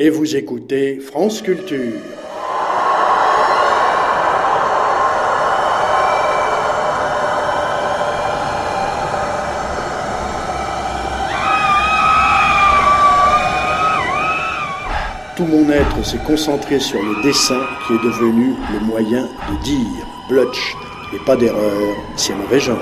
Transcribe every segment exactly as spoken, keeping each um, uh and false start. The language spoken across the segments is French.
et vous écoutez France Culture. Tout mon être s'est concentré sur le dessin qui est devenu le moyen de dire. Blutch, et pas d'erreur, c'est mauvais genre.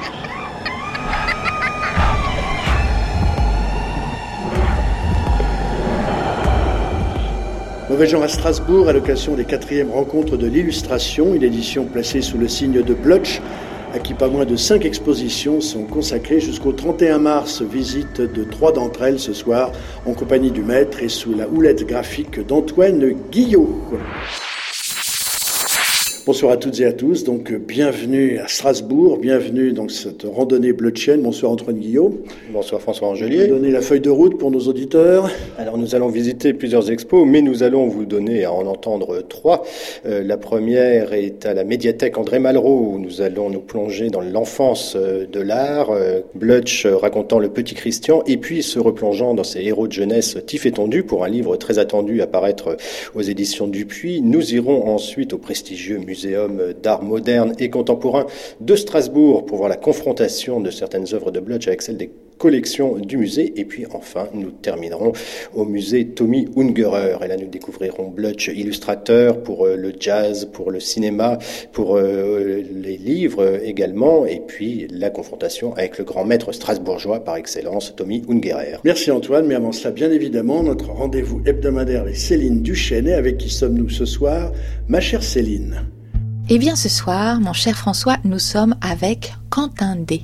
Mauvais genre à Strasbourg, à l'occasion des quatrièmes rencontres de l'illustration, une édition placée sous le signe de Blutch, à qui pas moins de cinq expositions sont consacrées jusqu'au trente et un mars. Visite de trois d'entre elles ce soir, en compagnie du maître et sous la houlette graphique d'Antoine Guillot. Bonsoir à toutes et à tous, donc bienvenue à Strasbourg, bienvenue dans cette randonnée blutchienne. Bonsoir Antoine Guillot. Bonsoir François Angelier. Donnez la feuille de route pour nos auditeurs. Alors nous allons visiter plusieurs expos, mais nous allons vous donner à en entendre trois. Euh, la première est à la médiathèque André Malraux, où nous allons nous plonger dans l'enfance de l'art, euh, Blutch racontant le petit Christian, et puis se replongeant dans ses héros de jeunesse Tif et Tondu, pour un livre très attendu à paraître aux éditions Dupuis. Nous irons ensuite au prestigieux musée Muséum d'art moderne et contemporain de Strasbourg pour voir la confrontation de certaines œuvres de Blutch avec celles des collections du musée. Et puis enfin, nous terminerons au musée Tommy Ungerer. Et là, nous découvrirons Blutch, illustrateur pour le jazz, pour le cinéma, pour les livres également. Et puis la confrontation avec le grand maître strasbourgeois par excellence, Tommy Ungerer. Merci Antoine, mais avant cela, bien évidemment, notre rendez-vous hebdomadaire avec Céline Duchesne. Avec qui sommes-nous ce soir, ma chère Céline? Eh bien ce soir, mon cher François, nous sommes avec Quentin D.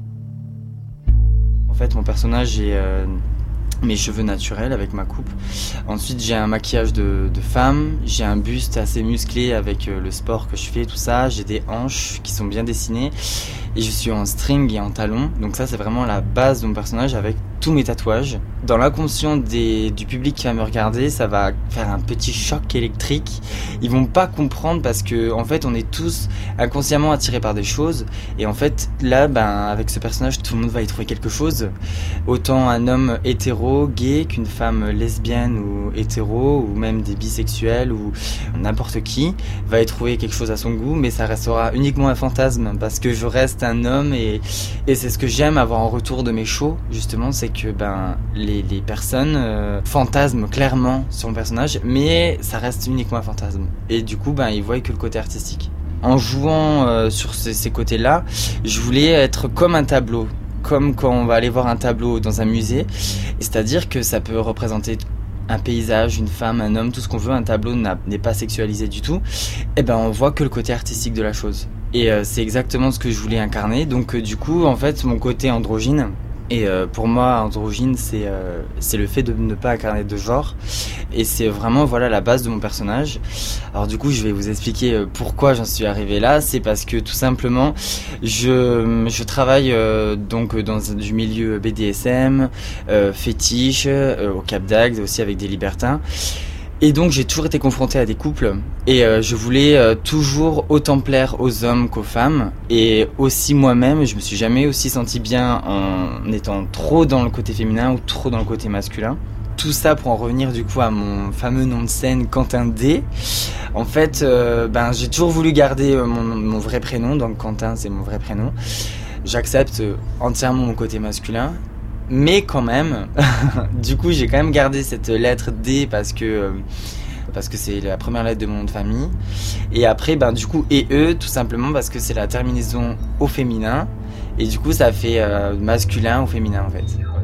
En fait, mon personnage, j'ai euh, mes cheveux naturels avec ma coupe. Ensuite, j'ai un maquillage de, de femme. J'ai un buste assez musclé avec euh, le sport que je fais, tout ça. J'ai des hanches qui sont bien dessinées. Et je suis en string et en talon. Donc ça, c'est vraiment la base de mon personnage avec tous mes tatouages. Dans l'inconscient des, du public qui va me regarder, ça va faire un petit choc électrique. Ils vont pas comprendre parce que, en fait, on est tous inconsciemment attirés par des choses. Et en fait, là, ben, avec ce personnage, tout le monde va y trouver quelque chose. Autant un homme hétéro, gay, qu'une femme lesbienne ou hétéro, ou même des bisexuels, ou n'importe qui, va y trouver quelque chose à son goût. Mais ça restera uniquement un fantasme parce que je reste un homme et, et c'est ce que j'aime avoir en retour de mes shows, justement, c'est que ben, les, les personnes euh, fantasment clairement sur mon personnage, mais ça reste uniquement un fantasme. Et du coup, ben, ils voient que le côté artistique. En jouant euh, sur ces, ces côtés-là, je voulais être comme un tableau, comme quand on va aller voir un tableau dans un musée, c'est-à-dire que ça peut représenter un paysage, une femme, un homme, tout ce qu'on veut. Un tableau n'est pas sexualisé du tout. Et ben, on voit que le côté artistique de la chose. Et euh, c'est exactement ce que je voulais incarner. Donc euh, du coup, en fait, mon côté androgyne, et euh, pour moi, androgyne, c'est euh, c'est le fait de ne pas incarner de genre. Et c'est vraiment, voilà, la base de mon personnage. Alors du coup, je vais vous expliquer pourquoi j'en suis arrivé là. C'est parce que tout simplement, je, je travaille euh, donc dans du milieu B D S M, euh, fétiche, euh, au Cap d'Agde, aussi avec des libertins. Et donc j'ai toujours été confronté à des couples et euh, je voulais euh, toujours autant plaire aux hommes qu'aux femmes, et aussi moi-même, je me suis jamais aussi senti bien en étant trop dans le côté féminin ou trop dans le côté masculin. Tout ça pour en revenir du coup à mon fameux nom de scène Quentin D. En fait, euh, ben j'ai toujours voulu garder mon, mon vrai prénom, donc Quentin c'est mon vrai prénom. J'accepte entièrement mon côté masculin. Mais quand même, du coup, j'ai quand même gardé cette lettre D parce que parce que c'est la première lettre de mon nom de famille. Et après, ben du coup, et E, tout simplement parce que c'est la terminaison au féminin. Et du coup, ça fait euh, masculin au féminin en fait.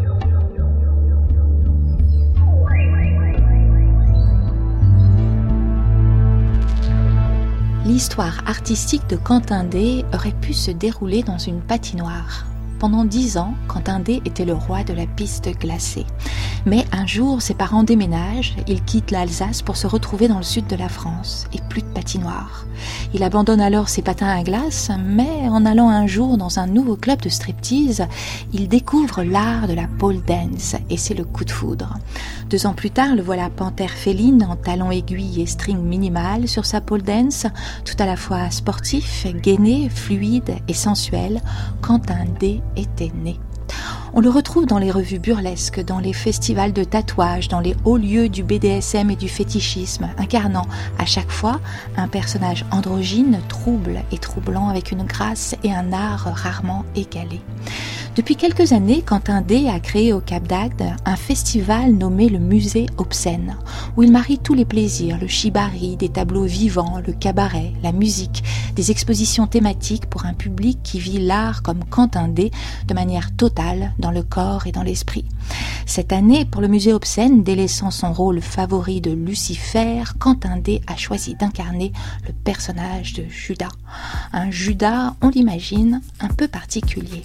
L'histoire artistique de Quentin D aurait pu se dérouler dans une patinoire. Pendant dix ans, Quentin D était le roi de la piste glacée. Mais un jour, ses parents déménagent, il quitte l'Alsace pour se retrouver dans le sud de la France, et plus de patinoire. Il abandonne alors ses patins à glace, mais en allant un jour dans un nouveau club de striptease, il découvre l'art de la pole dance, et c'est le coup de foudre. Deux ans plus tard, le voilà panthère féline en talons aiguilles et string minimal sur sa pole dance, tout à la fois sportif, gainé, fluide et sensuel. Quentin D était né. On le retrouve dans les revues burlesques, dans les festivals de tatouage, dans les hauts lieux du B D S M et du fétichisme, incarnant à chaque fois un personnage androgyne, trouble et troublant, avec une grâce et un art rarement égalés. Depuis quelques années, Quentin D a créé au Cap d'Agde un festival nommé le Musée Obscène, où il marie tous les plaisirs, le shibari, des tableaux vivants, le cabaret, la musique, des expositions thématiques pour un public qui vit l'art comme Quentin D de manière totale dans le corps et dans l'esprit. Cette année, pour le Musée Obscène, délaissant son rôle favori de Lucifer, Quentin D a choisi d'incarner le personnage de Judas. Un Judas, on l'imagine, un peu particulier.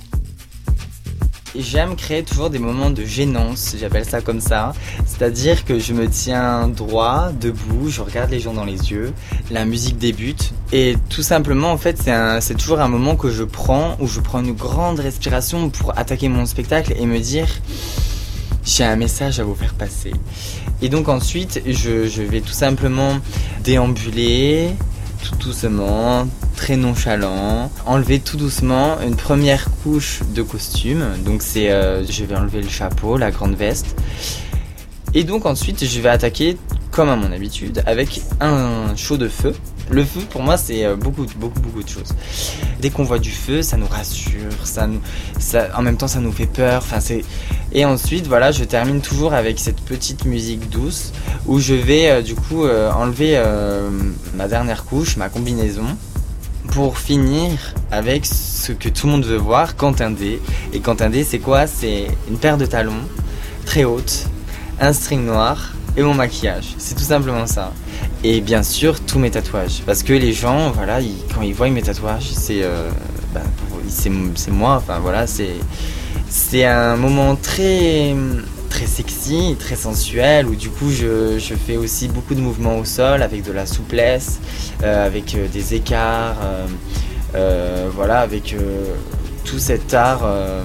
J'aime créer toujours des moments de gênance, j'appelle ça comme ça. C'est-à-dire que je me tiens droit, debout, je regarde les gens dans les yeux, la musique débute. Et tout simplement, en fait, c'est, un, c'est toujours un moment que je prends, où je prends une grande respiration pour attaquer mon spectacle et me dire « j'ai un message à vous faire passer ». Et donc ensuite, je, je vais tout simplement déambuler, tout doucement, très nonchalant, enlever tout doucement une première couche de costume. Donc c'est, euh, je vais enlever le chapeau, la grande veste. Et donc ensuite, je vais attaquer, comme à mon habitude, avec un show de feu. Le feu, pour moi, c'est beaucoup, beaucoup, beaucoup de choses. Dès qu'on voit du feu, ça nous rassure, ça nous, ça, en même temps, ça nous fait peur. Enfin, c'est... Et ensuite, voilà, je termine toujours avec cette petite musique douce où je vais, euh, du coup, euh, enlever euh, ma dernière couche, ma combinaison, pour finir avec ce que tout le monde veut voir, Quentin D. Et Quentin D, c'est quoi ? C'est une paire de talons très haute, un string noir et mon maquillage. C'est tout simplement ça. Et bien sûr, tous mes tatouages. Parce que les gens, voilà, ils, quand ils voient mes tatouages, c'est, euh, bah, c'est, c'est moi. Enfin voilà, c'est, c'est un moment très, très sexy, très sensuel, où du coup, je, je fais aussi beaucoup de mouvements au sol avec de la souplesse, euh, avec euh, des écarts, euh, euh, voilà, avec euh, tout cet art. Euh,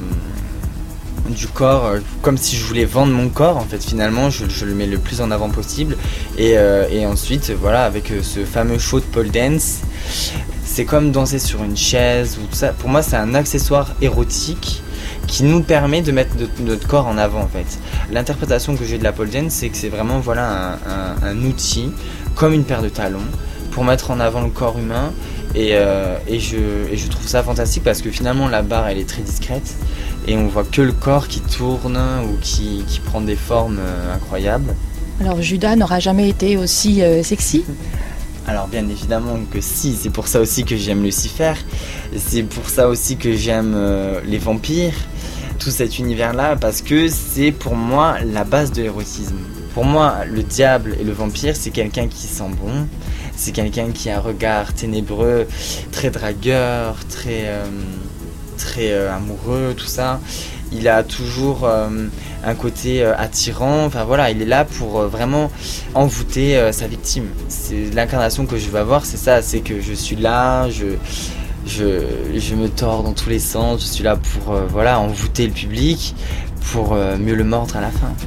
du corps, euh, comme si je voulais vendre mon corps en fait. Finalement je, je le mets le plus en avant possible et, euh, et ensuite voilà, avec euh, ce fameux show de pole dance, c'est comme danser sur une chaise ou tout ça. Pour moi c'est un accessoire érotique qui nous permet de mettre de, notre corps en avant en fait. L'interprétation que j'ai de la pole dance, c'est que c'est vraiment voilà un, un, un outil comme une paire de talons pour mettre en avant le corps humain. Et, euh, et, je, et je trouve ça fantastique parce que finalement la barre elle est très discrète et on voit que le corps qui tourne ou qui, qui prend des formes euh, incroyables. Alors Judas n'aura jamais été aussi euh, sexy ? Alors bien évidemment que si, c'est pour ça aussi que j'aime Lucifer, c'est pour ça aussi que j'aime euh, les vampires, tout cet univers-là, parce que c'est pour moi la base de l'érotisme. Pour moi, le diable et le vampire, c'est quelqu'un qui sent bon, c'est quelqu'un qui a un regard ténébreux, très dragueur, très, euh, très euh, amoureux, tout ça. Il a toujours euh, un côté euh, attirant, enfin voilà, il est là pour euh, vraiment envoûter euh, sa victime. C'est l'incarnation que je veux avoir, c'est ça, c'est que je suis là, je, je, je me tords dans tous les sens, je suis là pour euh, voilà, envoûter le public, pour euh, mieux le mordre à la fin.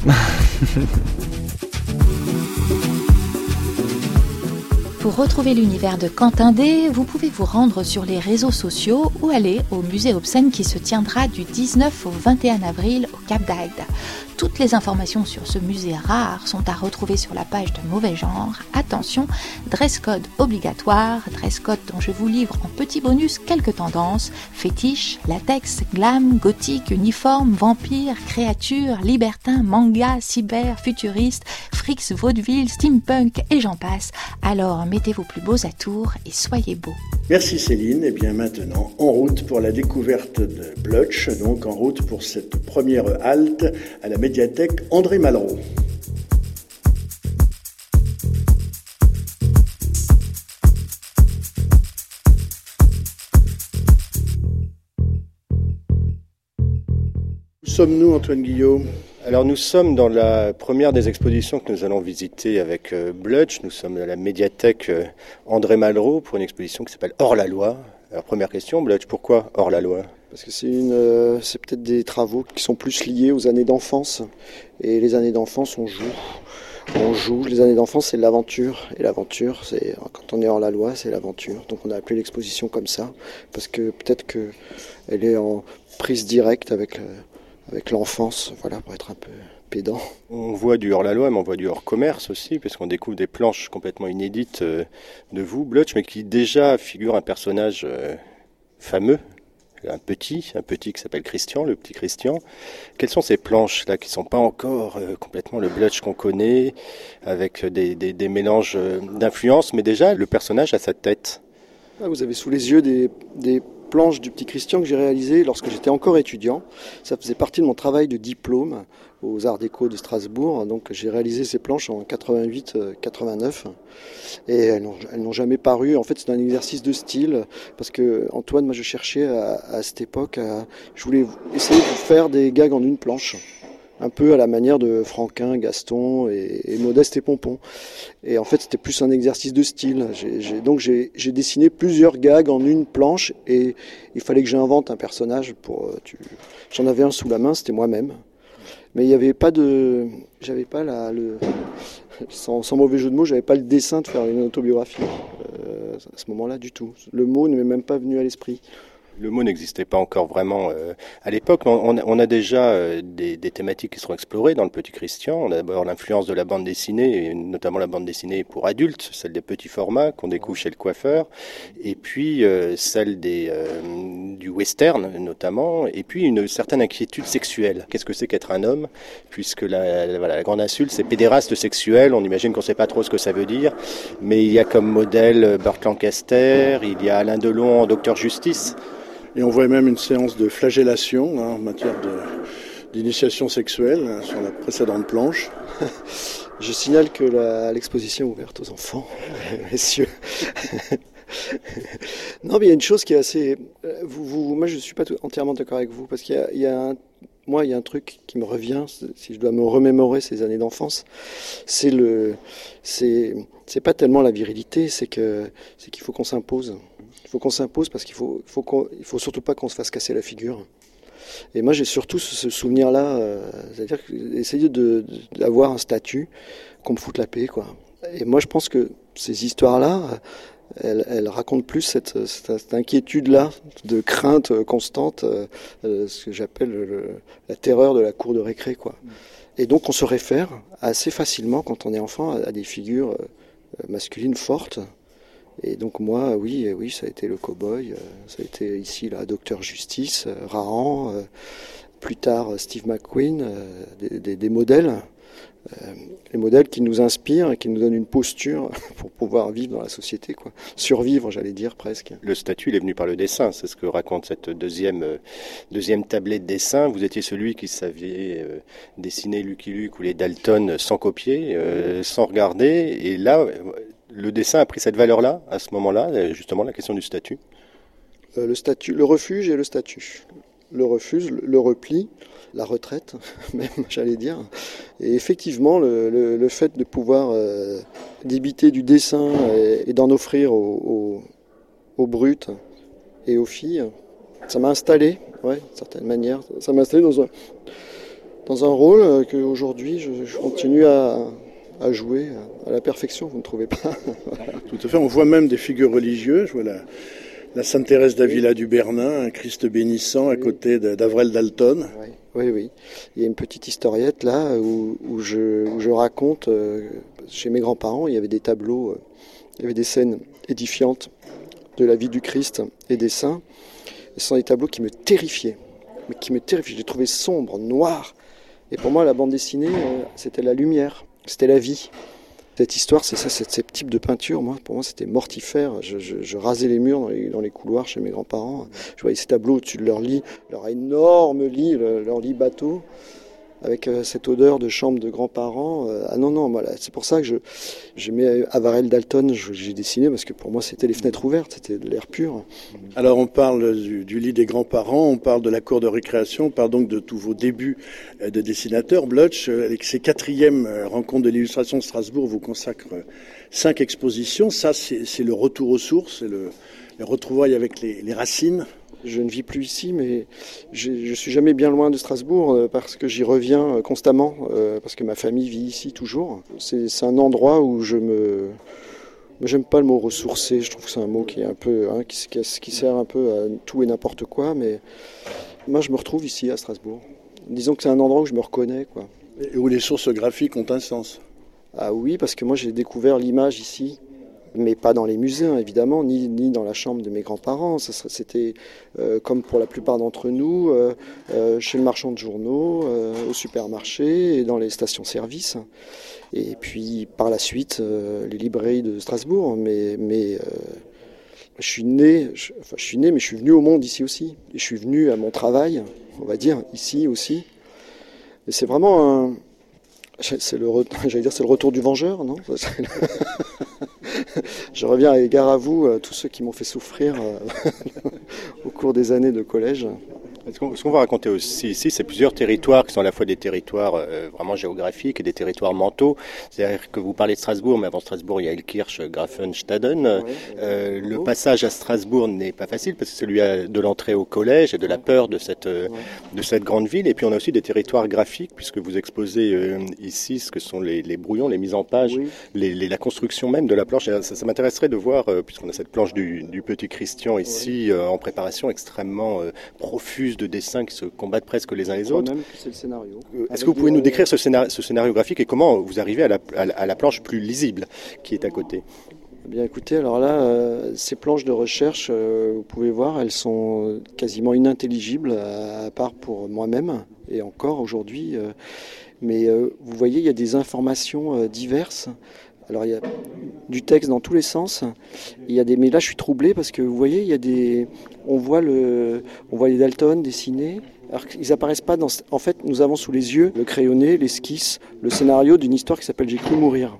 Pour retrouver l'univers de Quentin D, vous pouvez vous rendre sur les réseaux sociaux ou aller au Musée Obscène qui se tiendra du dix-neuf au vingt et un avril au Cap d'Agde. Toutes les informations sur ce musée rare sont à retrouver sur la page de Mauvais Genre. Attention, dress code obligatoire, dress code dont je vous livre en petit bonus quelques tendances: fétiche, latex, glam, gothique, uniforme, vampire, créature, libertin, manga, cyber, futuriste, frics, vaudeville, steampunk et j'en passe. Alors mettez vos plus beaux atours et soyez beaux. Merci Céline. Et bien maintenant, en route pour la découverte de Blutch, donc en route pour cette première halte à la médiathèque André Malraux. Où sommes-nous, Antoine Guillot ? Alors nous sommes dans la première des expositions que nous allons visiter avec euh, Blutch. Nous sommes à la médiathèque euh, André Malraux pour une exposition qui s'appelle Hors la loi. Alors première question, Blutch, pourquoi Hors la loi ? Parce que c'est, une, euh, c'est peut-être des travaux qui sont plus liés aux années d'enfance. Et les années d'enfance, on joue. On joue. Les années d'enfance, c'est l'aventure. Et l'aventure, c'est quand on est hors la loi, c'est l'aventure. Donc on a appelé l'exposition comme ça. Parce que peut-être qu'elle est en prise directe avec... Euh, avec l'enfance, voilà, pour être un peu pédant. On voit du hors-la-loi, mais on voit du hors-commerce aussi, parce qu'on découvre des planches complètement inédites de vous, Blutch, mais qui déjà figure un personnage fameux, un petit, un petit qui s'appelle Christian, le petit Christian. Quelles sont ces planches-là qui ne sont pas encore euh, complètement le Blutch qu'on connaît, avec des, des, des mélanges d'influences, mais déjà le personnage a sa tête. Ah, vous avez sous les yeux des, des planches du petit Christian que j'ai réalisées lorsque j'étais encore étudiant. Ça faisait partie de mon travail de diplôme aux Arts Déco de Strasbourg. Donc j'ai réalisé ces planches en quatre-vingt-huit quatre-vingt-neuf et elles n'ont, elles n'ont jamais paru. En fait, c'est un exercice de style parce que Antoine, moi je cherchais à, à cette époque, à, je voulais essayer de faire des gags en une planche. Un peu à la manière de Franquin, Gaston et, et Modeste et Pompon. Et en fait, c'était plus un exercice de style. J'ai, j'ai, donc j'ai, j'ai dessiné plusieurs gags en une planche et il fallait que j'invente un personnage. Pour, tu... J'en avais un sous la main, c'était moi-même. Mais il n'y avait pas de... J'avais pas la... Le... Sans, sans mauvais jeu de mots, j'avais pas le dessin de faire une autobiographie euh, à ce moment-là du tout. Le mot ne m'est même pas venu à l'esprit. Le mot n'existait pas encore vraiment euh, à l'époque, mais on, on a déjà euh, des, des thématiques qui seront explorées dans le Petit Christian. On a d'abord l'influence de la bande dessinée, et notamment la bande dessinée pour adultes, celle des petits formats qu'on découvre chez le coiffeur, et puis euh, celle des, euh, du western notamment, et puis une certaine inquiétude sexuelle. Qu'est-ce que c'est qu'être un homme? Puisque la, la, voilà, la grande insulte, c'est pédéraste sexuel, on imagine qu'on ne sait pas trop ce que ça veut dire, mais il y a comme modèle Burt Lancaster, il y a Alain Delon en Docteur Justice. Et on voit même une séance de flagellation hein, en matière de, d'initiation sexuelle hein, sur la précédente planche. Je signale que la, l'exposition est ouverte aux enfants, messieurs. Non, mais il y a une chose qui est assez... Vous, vous, moi, je ne suis pas tout, entièrement d'accord avec vous, parce qu'il y a, il y a un... Moi, il y a un truc qui me revient, si je dois me remémorer ces années d'enfance, c'est le... C'est, c'est pas tellement la virilité, c'est, que, c'est qu'il faut qu'on s'impose. Il faut qu'on s'impose parce qu'il faut, faut qu'on, il faut surtout pas qu'on se fasse casser la figure. Et moi, j'ai surtout ce, ce souvenir-là, euh, c'est-à-dire essayer de, de, d'avoir un statut, qu'on me foute la paix, quoi. Et moi, je pense que ces histoires-là, elles, elles racontent plus cette, cette, cette inquiétude-là, de crainte constante, euh, ce que j'appelle le, la terreur de la cour de récré, quoi. Et donc, on se réfère assez facilement, quand on est enfant, à, à des figures masculines fortes. Et donc moi, oui, oui, ça a été le cow-boy, euh, ça a été ici la Docteur Justice, euh, Rahan, euh, plus tard Steve McQueen, euh, des, des, des modèles, euh, les modèles qui nous inspirent et qui nous donnent une posture pour pouvoir vivre dans la société, quoi. Survivre, j'allais dire presque. Le statut, il est venu par le dessin, c'est ce que raconte cette deuxième, euh, deuxième tablée de dessin. Vous étiez celui qui savait euh, dessiner Lucky Luke ou les Dalton sans copier, euh, sans regarder, et là... Euh, le dessin a pris cette valeur-là, à ce moment-là, justement, la question du statut. Euh, le statut, le refuge et le statut. Le refuge, le repli, la retraite, même, j'allais dire. Et effectivement, le, le, le fait de pouvoir euh, débiter du dessin et, et d'en offrir aux, aux, aux brutes et aux filles, ça m'a installé, ouais, d'une certaine manière. Ça m'a installé dans un, dans un rôle qu'aujourd'hui, je, je continue à... à jouer à la perfection, vous ne trouvez pas? Voilà. Tout à fait, on voit même des figures religieuses, je vois la, la Sainte Thérèse d'Avila oui. du Bernin, un Christ bénissant à oui. côté de, d'Avrel Dalton. Oui. oui, oui. Il y a une petite historiette là où, où, je, où je raconte, euh, chez mes grands-parents, il y avait des tableaux, euh, il y avait des scènes édifiantes de la vie du Christ et des saints. Et ce sont des tableaux qui me terrifiaient, mais qui me terrifiaient. Je les trouvais sombres, noirs. Et pour moi, la bande dessinée, euh, c'était la lumière. C'était la vie. Cette histoire, c'est ça, c'est ce type de peinture. Moi, pour moi, c'était mortifère. Je, je, je rasais les murs dans les, dans les couloirs chez mes grands-parents. Je voyais ces tableaux au-dessus de leur lit, leur énorme lit, le, leur lit bateau, avec euh, cette odeur de chambre de grands-parents. Euh, ah non, non, voilà, c'est pour ça que je, je mets Avrel Dalton, je, j'ai dessiné, parce que pour moi, c'était les fenêtres ouvertes, c'était de l'air pur. Alors, on parle du, du lit des grands-parents, on parle de la cour de récréation, on parle donc de tous vos débuts de dessinateur. Blutch, avec ses quatrièmes rencontres de l'illustration de Strasbourg, vous consacre cinq expositions. Ça, c'est, c'est le retour aux sources, c'est le, le retrouvailles avec les, les racines. Je ne vis plus ici, mais je ne suis jamais bien loin de Strasbourg euh, parce que j'y reviens constamment, euh, parce que ma famille vit ici toujours. C'est, c'est un endroit où je me... J'aime pas le mot ressourcer, je trouve que c'est un mot qui est un peu, hein, qui, qui, qui sert un peu à tout et n'importe quoi, mais moi je me retrouve ici à Strasbourg. disons que c'est un endroit où je me reconnais, quoi. Et où les sources graphiques ont un sens. Ah oui, parce que moi j'ai découvert l'image ici, mais pas dans les musées, hein, évidemment, ni, ni dans la chambre de mes grands-parents. Ça serait, c'était euh, comme pour la plupart d'entre nous, euh, euh, chez le marchand de journaux, euh, au supermarché et dans les stations-service. Et puis par la suite, euh, les librairies de Strasbourg. Mais, mais euh, je suis né, je, enfin je suis né, mais je suis venu au monde ici aussi. Et je suis venu à mon travail, on va dire, ici aussi. Et c'est vraiment un... C'est le, j'allais dire, c'est le retour du vengeur, non? Je reviens à égard à vous, tous ceux qui m'ont fait souffrir au cours des années de collège. Ce qu'on, ce qu'on va raconter aussi ici, c'est plusieurs territoires qui sont à la fois des territoires euh, vraiment géographiques et des territoires mentaux. C'est-à-dire que vous parlez de Strasbourg, mais avant Strasbourg, il y a Ilkirch, Grafenstaden. Ouais, euh, le passage à Strasbourg n'est pas facile parce que c'est celui de l'entrée au collège et de la peur de cette, ouais. de cette grande ville. Et puis on a aussi des territoires graphiques, puisque vous exposez euh, ici ce que sont les, les brouillons, les mises en page, oui. les, les, la construction même de la planche. Ça, ça m'intéresserait de voir, euh, puisqu'on a cette planche du, du petit Christian ici, ouais. euh, en préparation extrêmement euh, profuse de dessins qui se combattent presque les uns les autres. Même que c'est le scénario. Euh, est-ce que vous pouvez nous décrire ce scénario, ce scénario graphique et comment vous arrivez à la, à la, à la planche plus lisible qui est à côté? Eh bien écoutez, alors là, euh, ces planches de recherche, euh, vous pouvez voir, elles sont quasiment inintelligibles, à, à part pour moi-même, et encore aujourd'hui. Euh, mais euh, vous voyez, il y a des informations euh, diverses. Alors il y a du texte dans tous les sens. Il y a des, mais là je suis troublé parce que vous voyez, il y a des, on voit le, on voit les Dalton dessinés. Alors qu'ils apparaissent pas dans. En fait, nous avons sous les yeux le crayonné, l'esquisse, le scénario d'une histoire qui s'appelle J'ai cru mourir,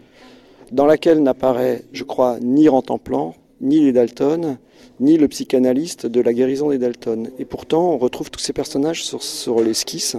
dans laquelle n'apparaît, je crois, ni Rantanplan, ni les Dalton, ni le psychanalyste de la guérison des Dalton. Et pourtant, on retrouve tous ces personnages sur, sur l'esquisse.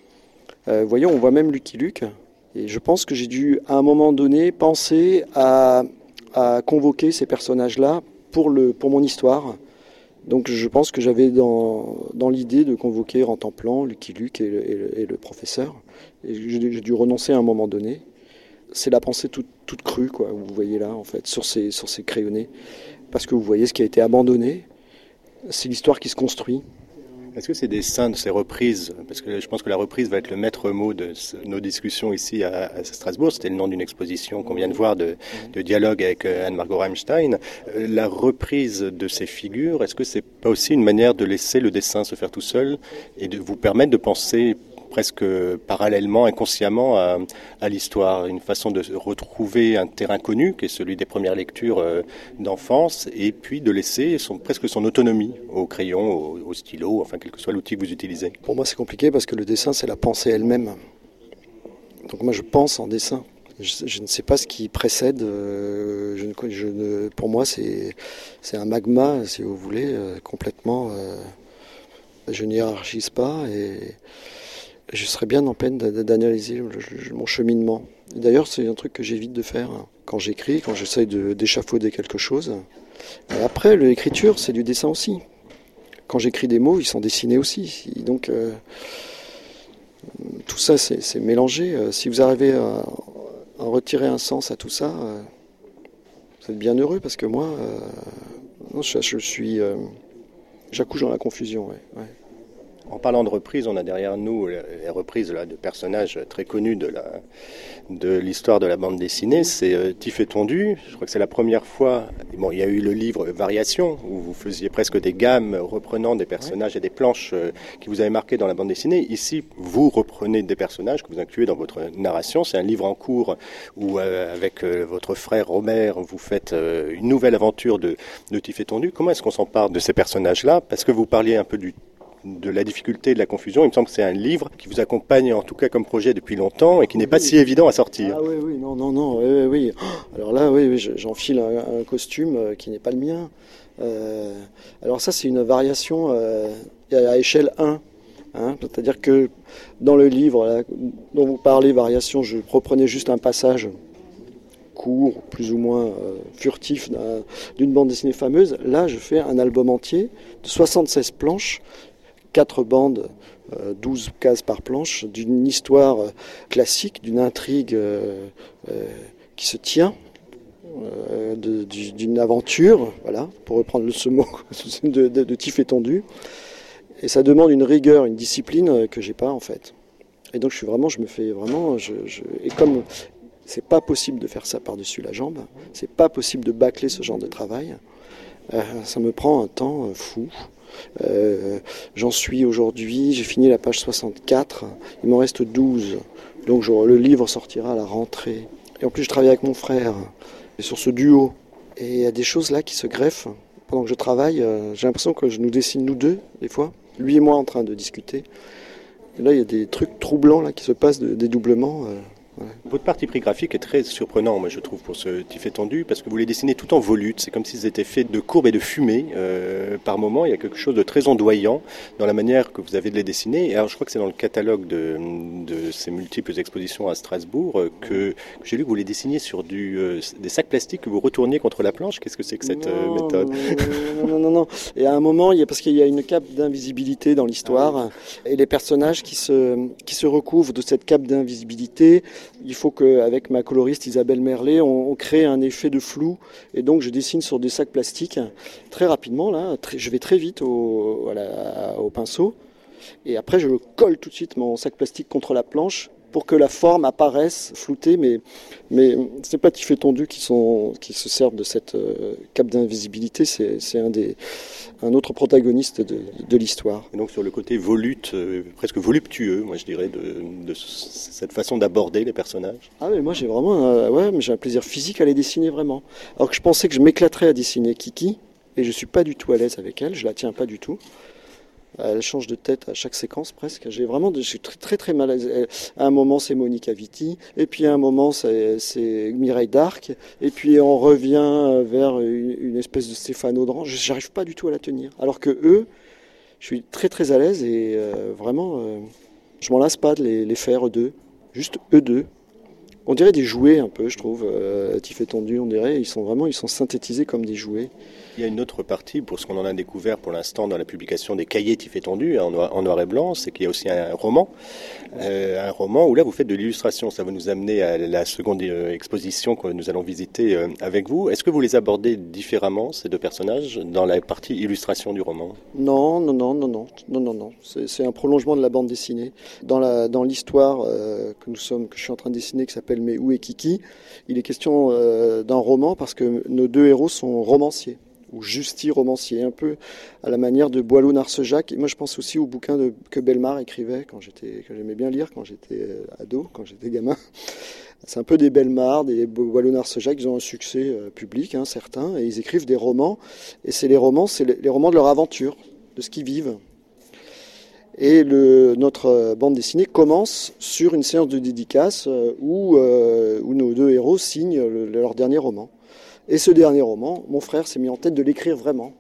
Euh, voyons, on voit même Lucky Luke. Et je pense que j'ai dû, à un moment donné, penser à, à convoquer ces personnages-là pour, le, pour mon histoire. Donc je pense que j'avais dans, dans l'idée de convoquer Rantanplan, Lucky Luke et le, et le, et le professeur. Et j'ai, j'ai dû renoncer à un moment donné. C'est la pensée toute, toute crue, quoi, vous voyez là, en fait, sur ces, sur ces crayonnés. Parce que vous voyez ce qui a été abandonné, c'est l'histoire qui se construit. Est-ce que ces dessins de ces reprises, parce que je pense que la reprise va être le maître mot de ce, nos discussions ici à, à Strasbourg, c'était le nom d'une exposition qu'on vient de voir de, de dialogue avec Anne-Margot Reimstein, la reprise de ces figures, est-ce que c'est pas aussi une manière de laisser le dessin se faire tout seul et de vous permettre de penser presque parallèlement, inconsciemment à, à l'histoire, une façon de retrouver un terrain connu qui est celui des premières lectures euh, d'enfance et puis de laisser son, presque son autonomie au crayon, au, au stylo, enfin quel que soit l'outil que vous utilisez. Pour moi c'est compliqué parce que le dessin c'est la pensée elle-même. Donc moi je pense en dessin. Je, je ne sais pas ce qui précède. Euh, je ne, je ne, pour moi c'est, c'est un magma, si vous voulez, euh, complètement. Euh, je n'y hiérarchise pas et je serais bien en peine d'analyser mon cheminement. D'ailleurs, c'est un truc que j'évite de faire quand j'écris, quand j'essaye de, d'échafauder quelque chose. Et après, l'écriture, c'est du dessin aussi. Quand j'écris des mots, ils sont dessinés aussi. Donc, euh, tout ça, c'est, c'est mélangé. Si vous arrivez à, à retirer un sens à tout ça, euh, vous êtes bien heureux, parce que moi, euh, non, je, je suis... Euh, j'accouche dans la confusion, ouais, ouais. En parlant de reprises, on a derrière nous les reprises là, de personnages très connus de, la, de l'histoire de la bande dessinée. C'est euh, Tif et Tondu. Je crois que c'est la première fois. Bon, il y a eu le livre Variations, où vous faisiez presque des gammes reprenant des personnages et des planches euh, qui vous avaient marqué dans la bande dessinée. Ici, vous reprenez des personnages que vous incluez dans votre narration. C'est un livre en cours où, euh, avec euh, votre frère Robert, vous faites euh, une nouvelle aventure de, de Tif et Tondu. Comment est-ce qu'on s'empare de ces personnages-là? Parce que vous parliez un peu du de la difficulté et de la confusion. Il me semble que c'est un livre qui vous accompagne en tout cas comme projet depuis longtemps et qui n'est pas si évident à sortir. Ah oui, oui, non, non, non, oui, oui. Alors là, oui, oui j'enfile un, un costume qui n'est pas le mien. Euh, alors ça, c'est une variation euh, à échelle un. Hein, c'est-à-dire que dans le livre là, dont vous parlez, Variation, je reprenais juste un passage court, plus ou moins euh, furtif d'un, d'une bande dessinée fameuse. Là, je fais un album entier de soixante-seize planches, quatre bandes, euh, douze cases par planche, d'une histoire euh, classique, d'une intrigue euh, euh, qui se tient, euh, de, d'une aventure, voilà, pour reprendre ce mot de, de, de Tif et Tondu. Et ça demande une rigueur, une discipline que j'ai pas en fait. Et donc je suis vraiment, je me fais vraiment, je, je, et comme c'est pas possible de faire ça par-dessus la jambe, c'est pas possible de bâcler ce genre de travail, euh, ça me prend un temps euh, fou. Euh, j'en suis aujourd'hui, j'ai fini la page soixante-quatre, il m'en reste douze, donc je, le livre sortira à la rentrée. Et en plus je travaille avec mon frère sur ce duo, et il y a des choses là qui se greffent. Pendant que je travaille, euh, j'ai l'impression que je nous dessine nous deux, des fois, lui et moi en train de discuter. Et là il y a des trucs troublants là, qui se passent, de dédoublement. Euh, Ouais. Votre parti pris graphique est très surprenant, moi je trouve, pour ce Tif étendu, parce que vous les dessinez tout en volute. C'est comme s'ils étaient faits de courbes et de fumée. Euh, par moment, il y a quelque chose de très ondoyant dans la manière que vous avez de les dessiner. Et alors, je crois que c'est dans le catalogue de, de ces multiples expositions à Strasbourg euh, que, que j'ai lu que vous les dessiniez sur du, euh, des sacs plastiques que vous retourniez contre la planche. Qu'est-ce que c'est que cette euh, méthode ? Non, non, non, non. Et à un moment, il y a, parce qu'il y a une cape d'invisibilité dans l'histoire, ah oui. Et les personnages qui se, qui se recouvrent de cette cape d'invisibilité. Il faut qu'avec ma coloriste Isabelle Merlet, on, on crée un effet de flou. Et donc, je dessine sur des sacs plastiques très rapidement. Là, très, je vais très vite au, à la, au pinceau. Et après, je colle tout de suite mon sac plastique contre la planche pour que la forme apparaisse floutée. Mais, mais ce n'est pas Tif étendu qui, sont, qui se servent de cette euh, cape d'invisibilité. C'est, c'est un, des, un autre protagoniste de, de l'histoire. Et donc sur le côté volute, euh, presque voluptueux, moi je dirais, de, de cette façon d'aborder les personnages. Ah mais moi j'ai vraiment un, ouais, mais j'ai un plaisir physique à les dessiner vraiment. Alors que je pensais que je m'éclaterais à dessiner Kiki, et je ne suis pas du tout à l'aise avec elle, je la tiens pas du tout. Elle change de tête à chaque séquence presque. J'ai vraiment, je suis très très, très mal à l'aise. À un moment c'est Monica Vitti, et puis à un moment c'est, c'est Mireille d'Arc, et puis on revient vers une, une espèce de Stéphane Audran. J'arrive pas du tout à la tenir. Alors que eux, je suis très très à l'aise et euh, vraiment, euh, je m'en lasse pas de les, les faire eux deux, juste eux deux. On dirait des jouets un peu, je trouve. Euh, Tif étendu, on dirait, ils sont vraiment, ils sont synthétisés comme des jouets. Il y a une autre partie, pour ce qu'on en a découvert pour l'instant dans la publication des cahiers Tif étendu en noir, en noir et blanc, c'est qu'il y a aussi un roman, euh, un roman où là vous faites de l'illustration. Ça va nous amener à la seconde exposition que nous allons visiter euh, avec vous. Est-ce que vous les abordez différemment, ces deux personnages, dans la partie illustration du roman ? Non, non, non, non, non, non, non, non. C'est, c'est un prolongement de la bande dessinée. Dans, la, dans l'histoire euh, que nous sommes, que je suis en train de dessiner, qui s'appelle Mais où est Kiki ? Il est question euh, d'un roman parce que nos deux héros sont romanciers. Ou justi-romancier, un peu à la manière de Boileau-Narcejac. Et moi, je pense aussi au bouquin de, que Bellemare écrivait quand j'étais, que j'aimais bien lire quand j'étais ado, quand j'étais gamin. C'est un peu des Bellemare, des Boileau-Narcejac. Ils ont un succès euh, public, hein, certains, et ils écrivent des romans. Et c'est les romans, c'est les, les romans de leur aventure, de ce qu'ils vivent. Et le, notre bande dessinée commence sur une séance de dédicace euh, où, euh, où nos deux héros signent le, leur dernier roman. Et ce dernier roman, mon frère s'est mis en tête de l'écrire vraiment.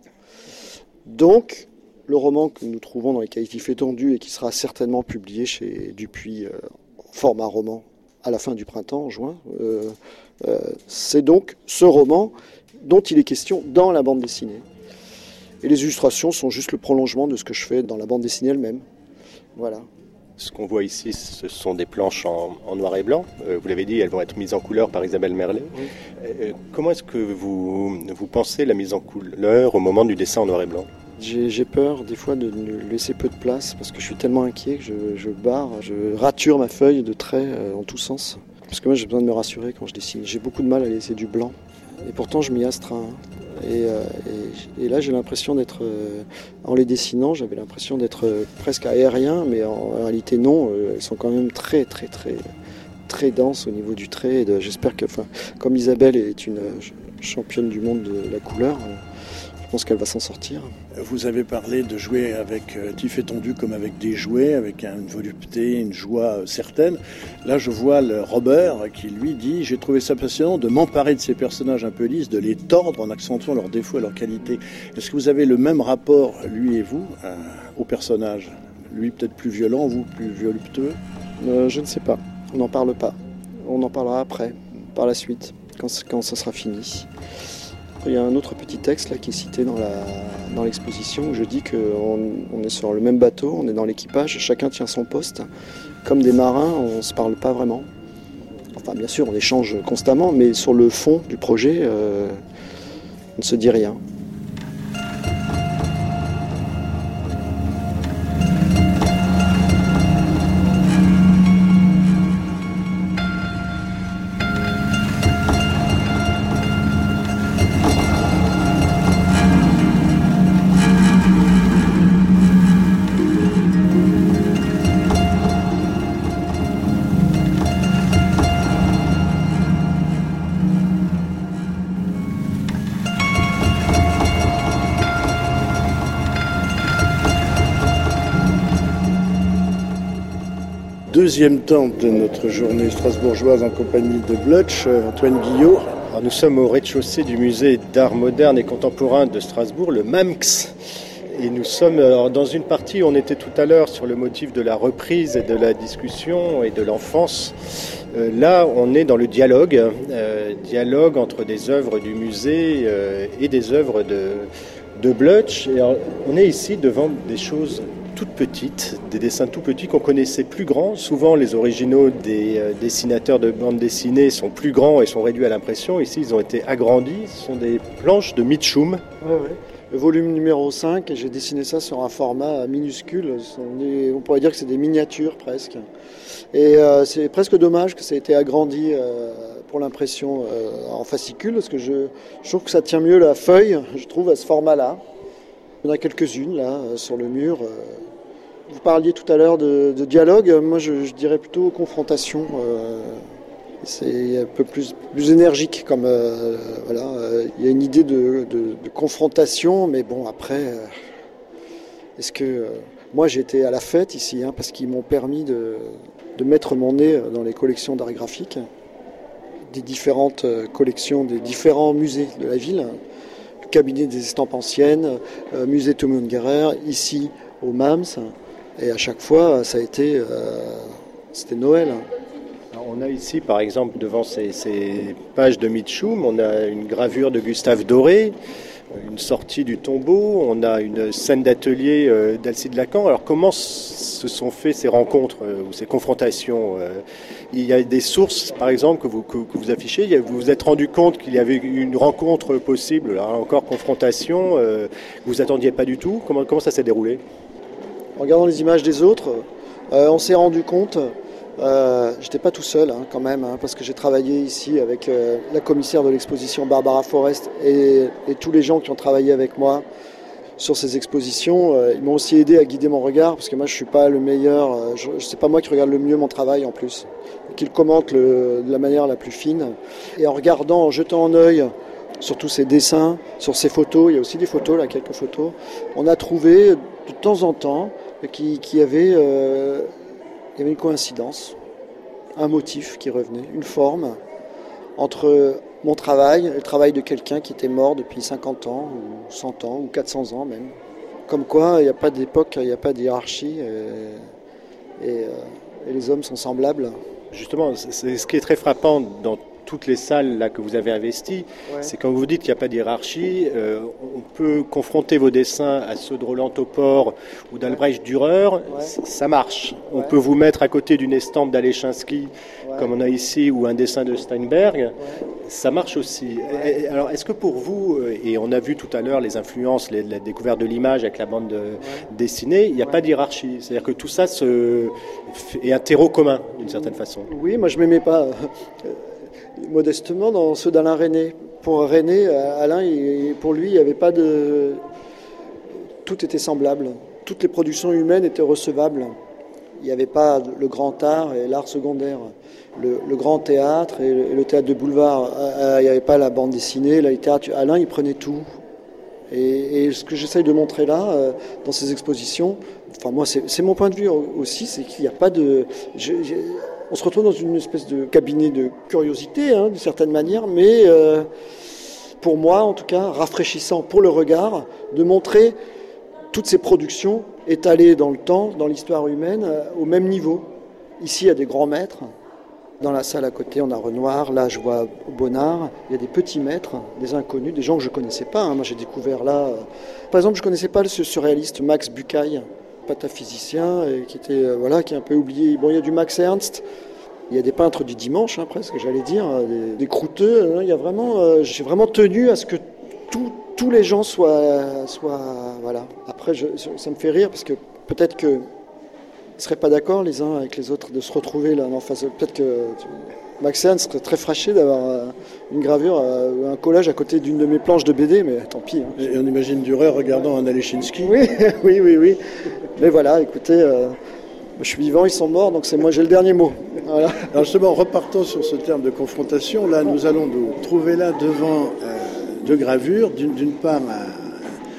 Donc, le roman que nous trouvons dans les cahiers Tif étendu et qui sera certainement publié chez Dupuis, euh, format roman, à la fin du printemps, en juin, euh, euh, c'est donc ce roman dont il est question dans la bande dessinée. Et les illustrations sont juste le prolongement de ce que je fais dans la bande dessinée elle-même. Voilà. Ce qu'on voit ici, ce sont des planches en, en noir et blanc. Euh, vous l'avez dit, elles vont être mises en couleur par Isabelle Merlet. Oui. Euh, comment est-ce que vous, vous pensez la mise en couleur au moment du dessin en noir et blanc ? J'ai, j'ai peur des fois de laisser peu de place parce que je suis tellement inquiet que je, je barre, je rature ma feuille de traits euh, en tous sens. Parce que moi j'ai besoin de me rassurer quand je dessine. J'ai beaucoup de mal à laisser du blanc. Et pourtant je m'y astreins. Et, euh, et, et là j'ai l'impression d'être, euh, en les dessinant, j'avais l'impression d'être euh, presque aérien, mais en, en réalité non, euh, elles sont quand même très très très très denses au niveau du trait. Et de, j'espère que, enfin, comme Isabelle est une euh, championne du monde de la couleur, euh, je pense qu'elle va s'en sortir. Vous avez parlé de jouer avec euh, Tif étendu comme avec des jouets, avec une volupté, une joie euh, certaine. Là, je vois le Robert qui, lui, dit « J'ai trouvé ça passionnant de m'emparer de ces personnages un peu lisses, de les tordre en accentuant leurs défauts et leurs qualités. » Est-ce que vous avez le même rapport, lui et vous, euh, aux personnages ? Lui peut-être plus violent, vous plus voluptueux ? euh, Je ne sais pas. On n'en parle pas. On en parlera après, par la suite, quand, quand ça sera fini. Il y a un autre petit texte là qui est cité dans, la, dans l'exposition où je dis qu'on on est sur le même bateau, on est dans l'équipage, chacun tient son poste. Comme des marins, on ne se parle pas vraiment. Enfin, bien sûr, on échange constamment, mais sur le fond du projet, euh, on ne se dit rien. deuxième temps de notre journée strasbourgeoise en compagnie de Blutch, Antoine Guillot. Alors nous sommes au rez-de-chaussée du musée d'art moderne et contemporain de Strasbourg, le MAMX. Et nous sommes alors, dans une partie, on était tout à l'heure sur le motif de la reprise et de la discussion et de l'enfance. Euh, là, on est dans le dialogue, euh, dialogue entre des œuvres du musée euh, et des œuvres de, de Blutch. Et alors, on est ici devant des choses toutes petites, des dessins tout petits qu'on connaissait plus grands. Souvent, les originaux des euh, dessinateurs de bande dessinée sont plus grands et sont réduits à l'impression. Ici, ils ont été agrandis. Ce sont des planches de Mitchum. Ouais, ouais. Le volume numéro cinq, et j'ai dessiné ça sur un format minuscule. On pourrait dire que c'est des miniatures presque. Et euh, c'est presque dommage que ça ait été agrandi euh, pour l'impression euh, en fascicule, parce que je, je trouve que ça tient mieux la feuille, je trouve, à ce format-là. Il y en a quelques-unes là, sur le mur. Vous parliez tout à l'heure de, de dialogue, moi je, je dirais plutôt confrontation. Euh, c'est un peu plus, plus énergique, comme euh, voilà. Euh, il y a une idée de, de, de confrontation, mais bon après, euh, est-ce que euh, moi j'ai été à la fête ici, hein, parce qu'ils m'ont permis de, de mettre mon nez dans les collections d'art graphique, des différentes collections des différents musées de la ville. Cabinet des estampes anciennes, euh, musée Thomas Ungerer, ici au MAMS, et à chaque fois ça a été euh, c'était Noël. Alors on a ici par exemple devant ces, ces pages de Mitchum, on a une gravure de Gustave Doré, une sortie du tombeau, on a une scène d'atelier euh, d'Alcide Lacan. Alors comment se sont fait ces rencontres euh, ou ces confrontations euh, Il y a des sources par exemple que vous, que, que vous affichez, vous vous êtes rendu compte qu'il y avait une rencontre possible, là encore confrontation, euh, que vous attendiez pas du tout. Comment, comment ça s'est déroulé? En regardant les images des autres, euh, on s'est rendu compte, euh, j'étais pas tout seul hein, quand même, hein, parce que j'ai travaillé ici avec euh, la commissaire de l'exposition Barbara Forest et, et tous les gens qui ont travaillé avec moi sur ces expositions. Euh, ils m'ont aussi aidé à guider mon regard, parce que moi je suis pas le meilleur, euh, je, c'est pas moi qui regarde le mieux mon travail en plus, et qui le commente le, de la manière la plus fine. Et en regardant, en jetant un œil sur tous ces dessins, sur ces photos, il y a aussi des photos là, quelques photos, on a trouvé de temps en temps qu'il qui y avait... Euh, Il y avait une coïncidence, un motif qui revenait, une forme entre mon travail et le travail de quelqu'un qui était mort depuis cinquante ans, ou cent ans, ou quatre cents ans même. Comme quoi, il n'y a pas d'époque, il n'y a pas de hiérarchie, et, et, et les hommes sont semblables. Justement, c'est ce qui est très frappant dans toutes les salles là, que vous avez investies, ouais. C'est quand vous dites qu'il n'y a pas de hiérarchie, euh, on peut confronter vos dessins à ceux de Roland Topor ou d'Albrecht Dürer, ouais. Ça marche. On ouais. peut vous mettre à côté d'une estampe d'Alechinsky, ouais. comme on a ici, ou un dessin de Steinberg, ouais. Ça marche aussi. Ouais. Alors, est-ce que pour vous, et on a vu tout à l'heure les influences, les, la découverte de l'image avec la bande de, ouais. dessinée, il n'y a ouais. pas de hiérarchie, c'est-à-dire que tout ça se, est un terreau commun, d'une certaine façon. Oui, moi je ne m'aimais pas... modestement dans ceux d'Alain Resnais. Pour Resnais, Alain, pour lui, il n'y avait pas de... Tout était semblable. Toutes les productions humaines étaient recevables. Il n'y avait pas le grand art et l'art secondaire. Le, le grand théâtre et le, et le théâtre de boulevard. Il n'y avait pas la bande dessinée, la littérature. Alain, il prenait tout. Et, et ce que j'essaye de montrer là, dans ces expositions, enfin moi, c'est, c'est mon point de vue aussi, c'est qu'il n'y a pas de... Je, je, on se retrouve dans une espèce de cabinet de curiosité, hein, d'une certaine manière, mais euh, pour moi, en tout cas, rafraîchissant pour le regard, de montrer toutes ces productions étalées dans le temps, dans l'histoire humaine, euh, au même niveau. Ici, il y a des grands maîtres. Dans la salle à côté, on a Renoir. Là, je vois Bonnard. Il y a des petits maîtres, des inconnus, des gens que je ne connaissais pas. Hein. Moi, j'ai découvert là... Euh... Par exemple, je ne connaissais pas ce surréaliste Max Bucaille, pataphysicien, et qui était euh, voilà, qui est un peu oublié. Bon, il y a du Max Ernst, il y a des peintres du dimanche, hein, presque, j'allais dire, des, des croûteux. Hein, il y a vraiment, euh, j'ai vraiment tenu à ce que tout, tous les gens soient, soient voilà. Après, je, ça me fait rire parce que peut-être que ils seraient pas d'accord les uns avec les autres de se retrouver là en face. Peut-être que Max Ernst serait très fâché d'avoir une gravure, un collage à côté d'une de mes planches de B D, mais tant pis. Hein. Et on imagine Dürer regardant un Alechinsky. Oui, oui, oui, oui. Mais voilà, écoutez, euh, je suis vivant, ils sont morts, donc c'est moi, j'ai le dernier mot. Voilà. Alors justement, repartons sur ce terme de confrontation. Là, nous allons nous trouver là devant euh, deux gravures. D'une, d'une part, euh,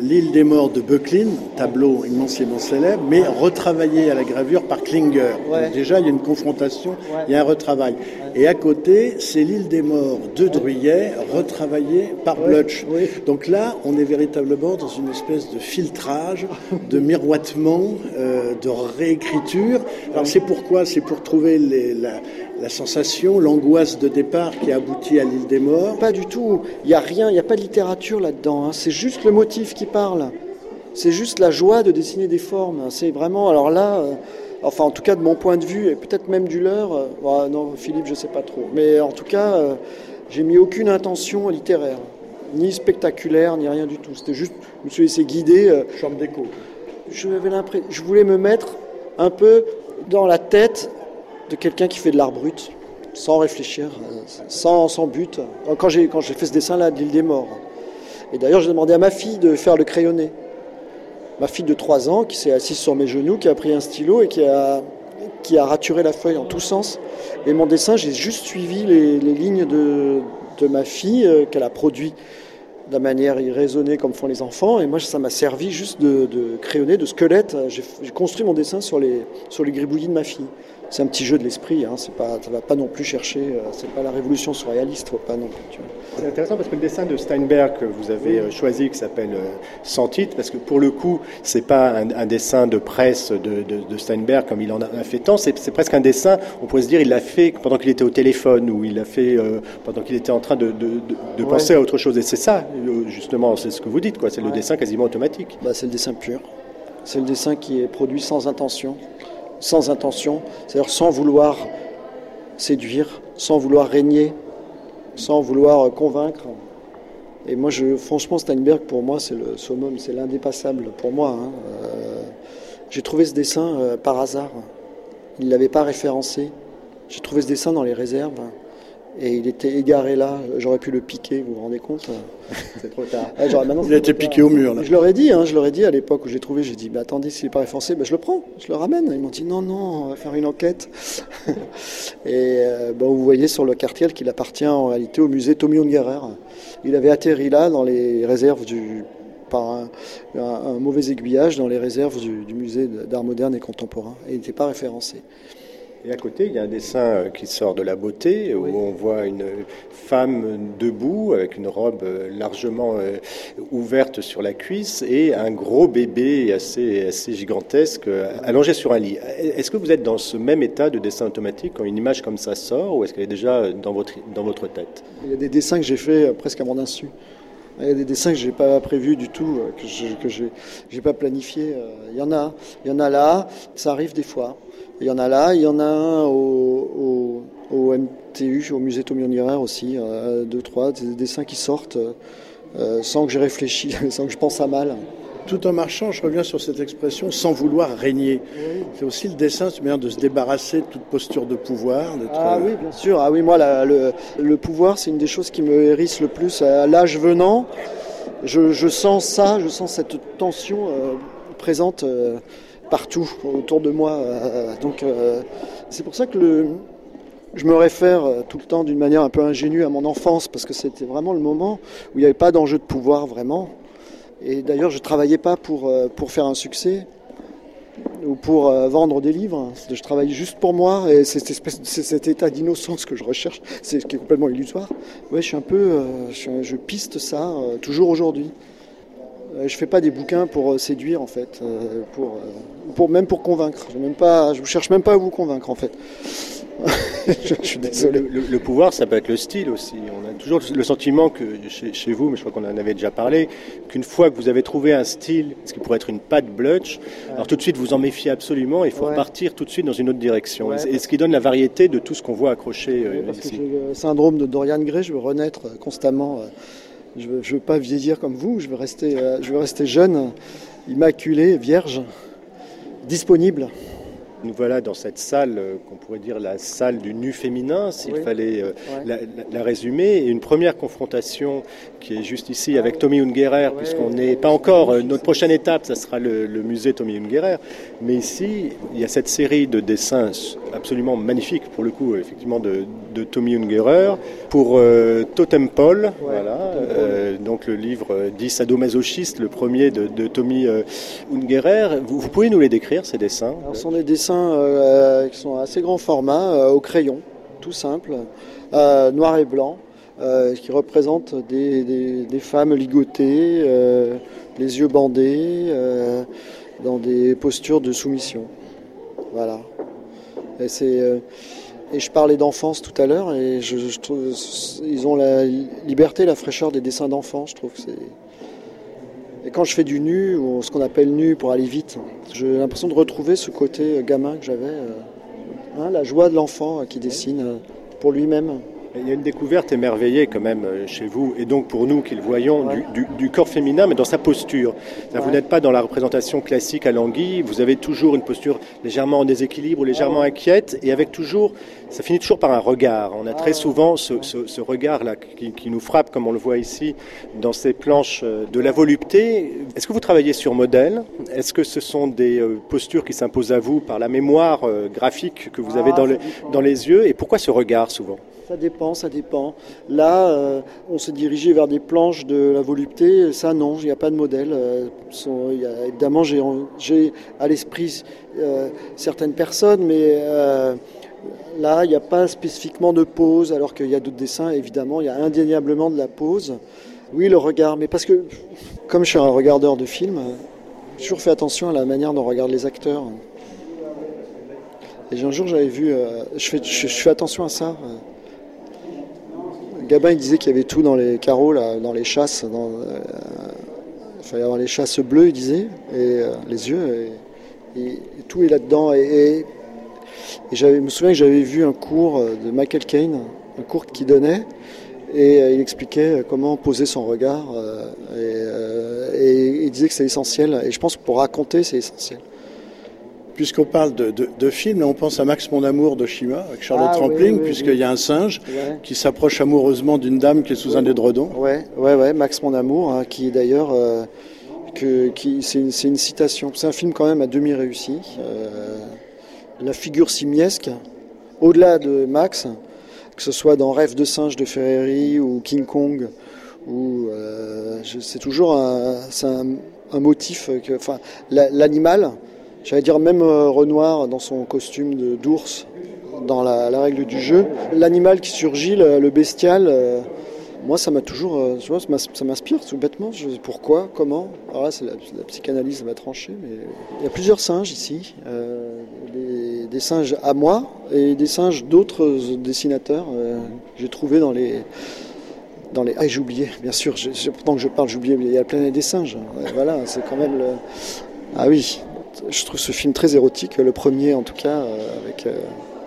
L'île des morts de Böcklin, tableau immensément célèbre, mais retravaillé à la gravure par Klinger. Ouais. Donc déjà, il y a une confrontation, Ouais. il y a un retravail. Ouais. Et à côté, c'est l'île des morts de Druyet, retravaillé par ouais. Blutch. Oui. Donc là, on est véritablement dans une espèce de filtrage, de miroitement, euh, de réécriture. Alors c'est pourquoi? C'est pour trouver les, la, la sensation, l'angoisse de départ qui a abouti à l'île des morts. Pas du tout. Il n'y a rien, il n'y a pas de littérature là-dedans. Hein. C'est juste le motif qui parle. C'est juste la joie de dessiner des formes. C'est vraiment, alors là, euh, enfin en tout cas de mon point de vue, et peut-être même du leur, euh, bah, non Philippe je sais pas trop, mais en tout cas, euh, j'ai mis aucune intention littéraire, ni spectaculaire, ni rien du tout. C'était juste, je me suis laissé guider. Euh, Chambre d'écho. Je, je voulais me mettre un peu dans la tête de quelqu'un qui fait de l'art brut, sans réfléchir, sans, sans but. Quand j'ai, quand j'ai fait ce dessin-là de l'île des morts. Et d'ailleurs, j'ai demandé à ma fille de faire le crayonné. Ma fille de trois ans, qui s'est assise sur mes genoux, qui a pris un stylo et qui a, qui a raturé la feuille en tous sens. Et mon dessin, j'ai juste suivi les, les lignes de, de ma fille euh, qu'elle a produit de la manière irraisonnée comme font les enfants. Et moi, ça m'a servi juste de, de crayonné, de squelette. J'ai, j'ai construit mon dessin sur les, sur les gribouillis de ma fille. C'est un petit jeu de l'esprit, hein. C'est pas, ça ne va pas non plus chercher, euh, c'est pas la révolution surréaliste, faut pas non plus. Tu vois. C'est intéressant parce que le dessin de Steinberg que vous avez oui. choisi, qui s'appelle euh, Sans titre, parce que pour le coup, c'est pas un, un dessin de presse de, de, de Steinberg comme il en a, a fait tant, c'est, c'est presque un dessin, on pourrait se dire, il l'a fait pendant qu'il était au téléphone ou il l'a fait euh, pendant qu'il était en train de, de, de, de ouais. penser à autre chose. Et c'est ça, justement, c'est ce que vous dites, quoi. C'est ouais. le dessin quasiment automatique. Bah, c'est le dessin pur. C'est le dessin qui est produit sans intention. Sans intention, c'est-à-dire sans vouloir séduire, sans vouloir régner, sans vouloir convaincre. Et moi, je, franchement, Steinberg, pour moi, c'est le summum, c'est l'indépassable pour moi. Hein. Euh, j'ai trouvé ce dessin euh, par hasard. Il ne l'avait pas référencé. J'ai trouvé ce dessin dans les réserves. Et il était égaré là, j'aurais pu le piquer, vous vous rendez compte? C'est trop tard. Ah, genre, il a été piqué au mur. Là. Je leur ai dit, hein, je leur ai dit à l'époque où j'ai trouvé, j'ai dit, bah, attendez, s'il n'est pas référencé, bah, je le prends, je le ramène. Ils m'ont dit, non, non, on va faire une enquête. Et euh, bah, vous voyez sur le cartel qu'il appartient en réalité au musée Tommy Ungerer. Il avait atterri là, dans les réserves du... par un, un, un mauvais aiguillage, dans les réserves du, du musée d'art moderne et contemporain. Et il n'était pas référencé. Et à côté, il y a un dessin qui sort de la beauté, où oui. on voit une femme debout, avec une robe largement ouverte sur la cuisse, et un gros bébé assez, assez gigantesque, allongé sur un lit. Est-ce que vous êtes dans ce même état de dessin automatique quand une image comme ça sort, ou est-ce qu'elle est déjà dans votre, dans votre tête? Il y a des dessins que j'ai faits presque à mon insu. Il y a des dessins que je n'ai pas prévus du tout, que je n'ai pas planifié. Il y en a, il y en a là, ça arrive des fois. Il y en a là, il y en a un au, au, au M T U, au musée Tommy Ungerer aussi, euh, deux, trois, des dessins qui sortent euh, sans que j'ai réfléchi, sans que je pense à mal. Tout en marchant, je reviens sur cette expression, sans vouloir régner. Oui. C'est aussi le dessin, c'est bien de se débarrasser de toute posture de pouvoir. D'être... Ah oui, bien sûr. Ah oui, moi, la, le, le pouvoir, c'est une des choses qui me hérisse le plus. À l'âge venant, je, je sens ça, je sens cette tension euh, présente euh, partout autour de moi. Euh, donc, euh, c'est pour ça que le, je me réfère tout le temps d'une manière un peu ingénue à mon enfance, parce que c'était vraiment le moment où il n'y avait pas d'enjeu de pouvoir vraiment. Et d'ailleurs, je ne travaillais pas pour, pour faire un succès ou pour vendre des livres. Je travaillais juste pour moi, et c'est, cette espèce, c'est cet état d'innocence que je recherche, c'est ce qui est complètement illusoire. Ouais, je suis un peu, je, je piste ça toujours aujourd'hui. Je ne fais pas des bouquins pour séduire en fait, pour, pour, même pour convaincre. Je ne cherche même pas à vous convaincre en fait. je, je suis désolé. Le, le, le pouvoir, ça peut être le style aussi. On a toujours le sentiment que chez, chez vous, mais je crois qu'on en avait déjà parlé, qu'une fois que vous avez trouvé un style, ce qui pourrait être une patte Blutch, ouais. alors tout de suite vous en méfiez absolument. Il faut ouais. partir tout de suite dans une autre direction. Ouais, et, et ce qui donne la variété de tout ce qu'on voit accroché ouais, euh, parce ici. Que j'ai le syndrome de Dorian Gray, je veux renaître constamment. Je veux, je veux pas vieillir comme vous. Je veux rester, je veux rester jeune, immaculé, vierge, disponible. Nous voilà dans cette salle euh, qu'on pourrait dire la salle du nu féminin, s'il oui. fallait euh, ouais. la, la, la résumer. Et une première confrontation qui est juste ici avec Tommy Ungerer, ouais. puisqu'on n'est pas encore... Euh, notre prochaine étape, ça sera le, le musée Tommy Ungerer. Mais ici, il y a cette série de dessins absolument magnifique, pour le coup, effectivement, de, de Tommy Ungerer. Pour euh, Totem Pole, ouais, voilà, euh, donc le livre dit Sadomasochiste, le premier de, de Tommy euh, Ungerer. Vous, vous pouvez nous les décrire, ces dessins? Alors, ce sont des dessins euh, qui sont à assez grand format, euh, au crayon, tout simple, euh, noir et blanc, euh, qui représentent des, des, des femmes ligotées, euh, les yeux bandés, euh, dans des postures de soumission. Voilà. Et, c'est, euh, et je parlais d'enfance tout à l'heure, et je, je trouve ils ont la liberté, la fraîcheur des dessins d'enfants, je trouve que c'est... Et quand je fais du nu, ou ce qu'on appelle nu pour aller vite, j'ai l'impression de retrouver ce côté gamin que j'avais, euh, hein, la joie de l'enfant qui dessine euh, pour lui-même. Il y a une découverte émerveillée quand même chez vous, et donc pour nous qui le voyons, ouais. du, du, du corps féminin, mais dans sa posture. Ouais. Vous n'êtes pas dans la représentation classique à l'anguille, vous avez toujours une posture légèrement en déséquilibre, légèrement ah ouais. inquiète, et avec toujours, ça finit toujours par un regard. On a ah très ouais. souvent ce, ce, ce regard-là qui, qui nous frappe, comme on le voit ici, dans ces planches de la volupté. Est-ce que vous travaillez sur modèle? Est-ce que ce sont des postures qui s'imposent à vous par la mémoire graphique que vous avez ah, dans, le, dans les yeux? Et pourquoi ce regard souvent? Ça dépend, ça dépend. Là, euh, on s'est dirigé vers des planches de la volupté. Ça, non, il n'y a pas de modèle. Euh, sont, y a, évidemment, j'ai, j'ai à l'esprit euh, certaines personnes, mais euh, là, il n'y a pas spécifiquement de pose, alors qu'il y a d'autres dessins, évidemment, il y a indéniablement de la pose. Oui, le regard, mais parce que, comme je suis un regardeur de films, j'ai toujours fait attention à la manière dont regardent les acteurs. Et un jour, j'avais vu, euh, je, fais, je, je fais attention à ça. Gabin, il disait qu'il y avait tout dans les carreaux, là, dans les chasses. Dans, euh, il fallait avoir les chasses bleues, il disait, et euh, les yeux, et, et, et tout est là-dedans. Et, et, et j'avais, je me souviens que j'avais vu un cours de Michael Caine, un cours qu'il donnait, et euh, il expliquait comment poser son regard, euh, et, euh, et il disait que c'est essentiel. Et je pense que pour raconter, c'est essentiel. Puisqu'on parle de, de, de films, là on pense à Max mon amour d'Oshima, avec Charlotte ah, Rampling, oui, oui, puisqu'il oui. y a un singe ouais. qui s'approche amoureusement d'une dame qui est sous oui. un édredon. Ouais, ouais, ouais, Max mon amour, hein, qui d'ailleurs, euh, que, qui, c'est, une, c'est une citation. C'est un film quand même à demi réussi. Euh, la figure simiesque, au-delà de Max, que ce soit dans Rêve de singe de Ferreri ou King Kong, ou euh, je, c'est toujours un, c'est un, un motif, que, enfin, la, l'animal. J'allais dire même euh, Renoir dans son costume de, d'ours dans la, la règle du jeu. L'animal qui surgit, le, le bestial, euh, moi ça m'a toujours, euh, tu vois, ça m'inspire tout bêtement. Je, pourquoi, comment? Alors là, c'est la, la psychanalyse, ça va trancher. Mais il y a plusieurs singes ici, euh, des, des singes à moi et des singes d'autres dessinateurs euh, que j'ai trouvés dans les. Dans les... Ah, j'ai oublié, bien sûr. Je, je, pendant que je parle, j'ai oublié. Il y a la planète des singes. Ouais, voilà, c'est quand même le. Ah oui. Je trouve ce film très érotique, le premier en tout cas, euh, avec, euh,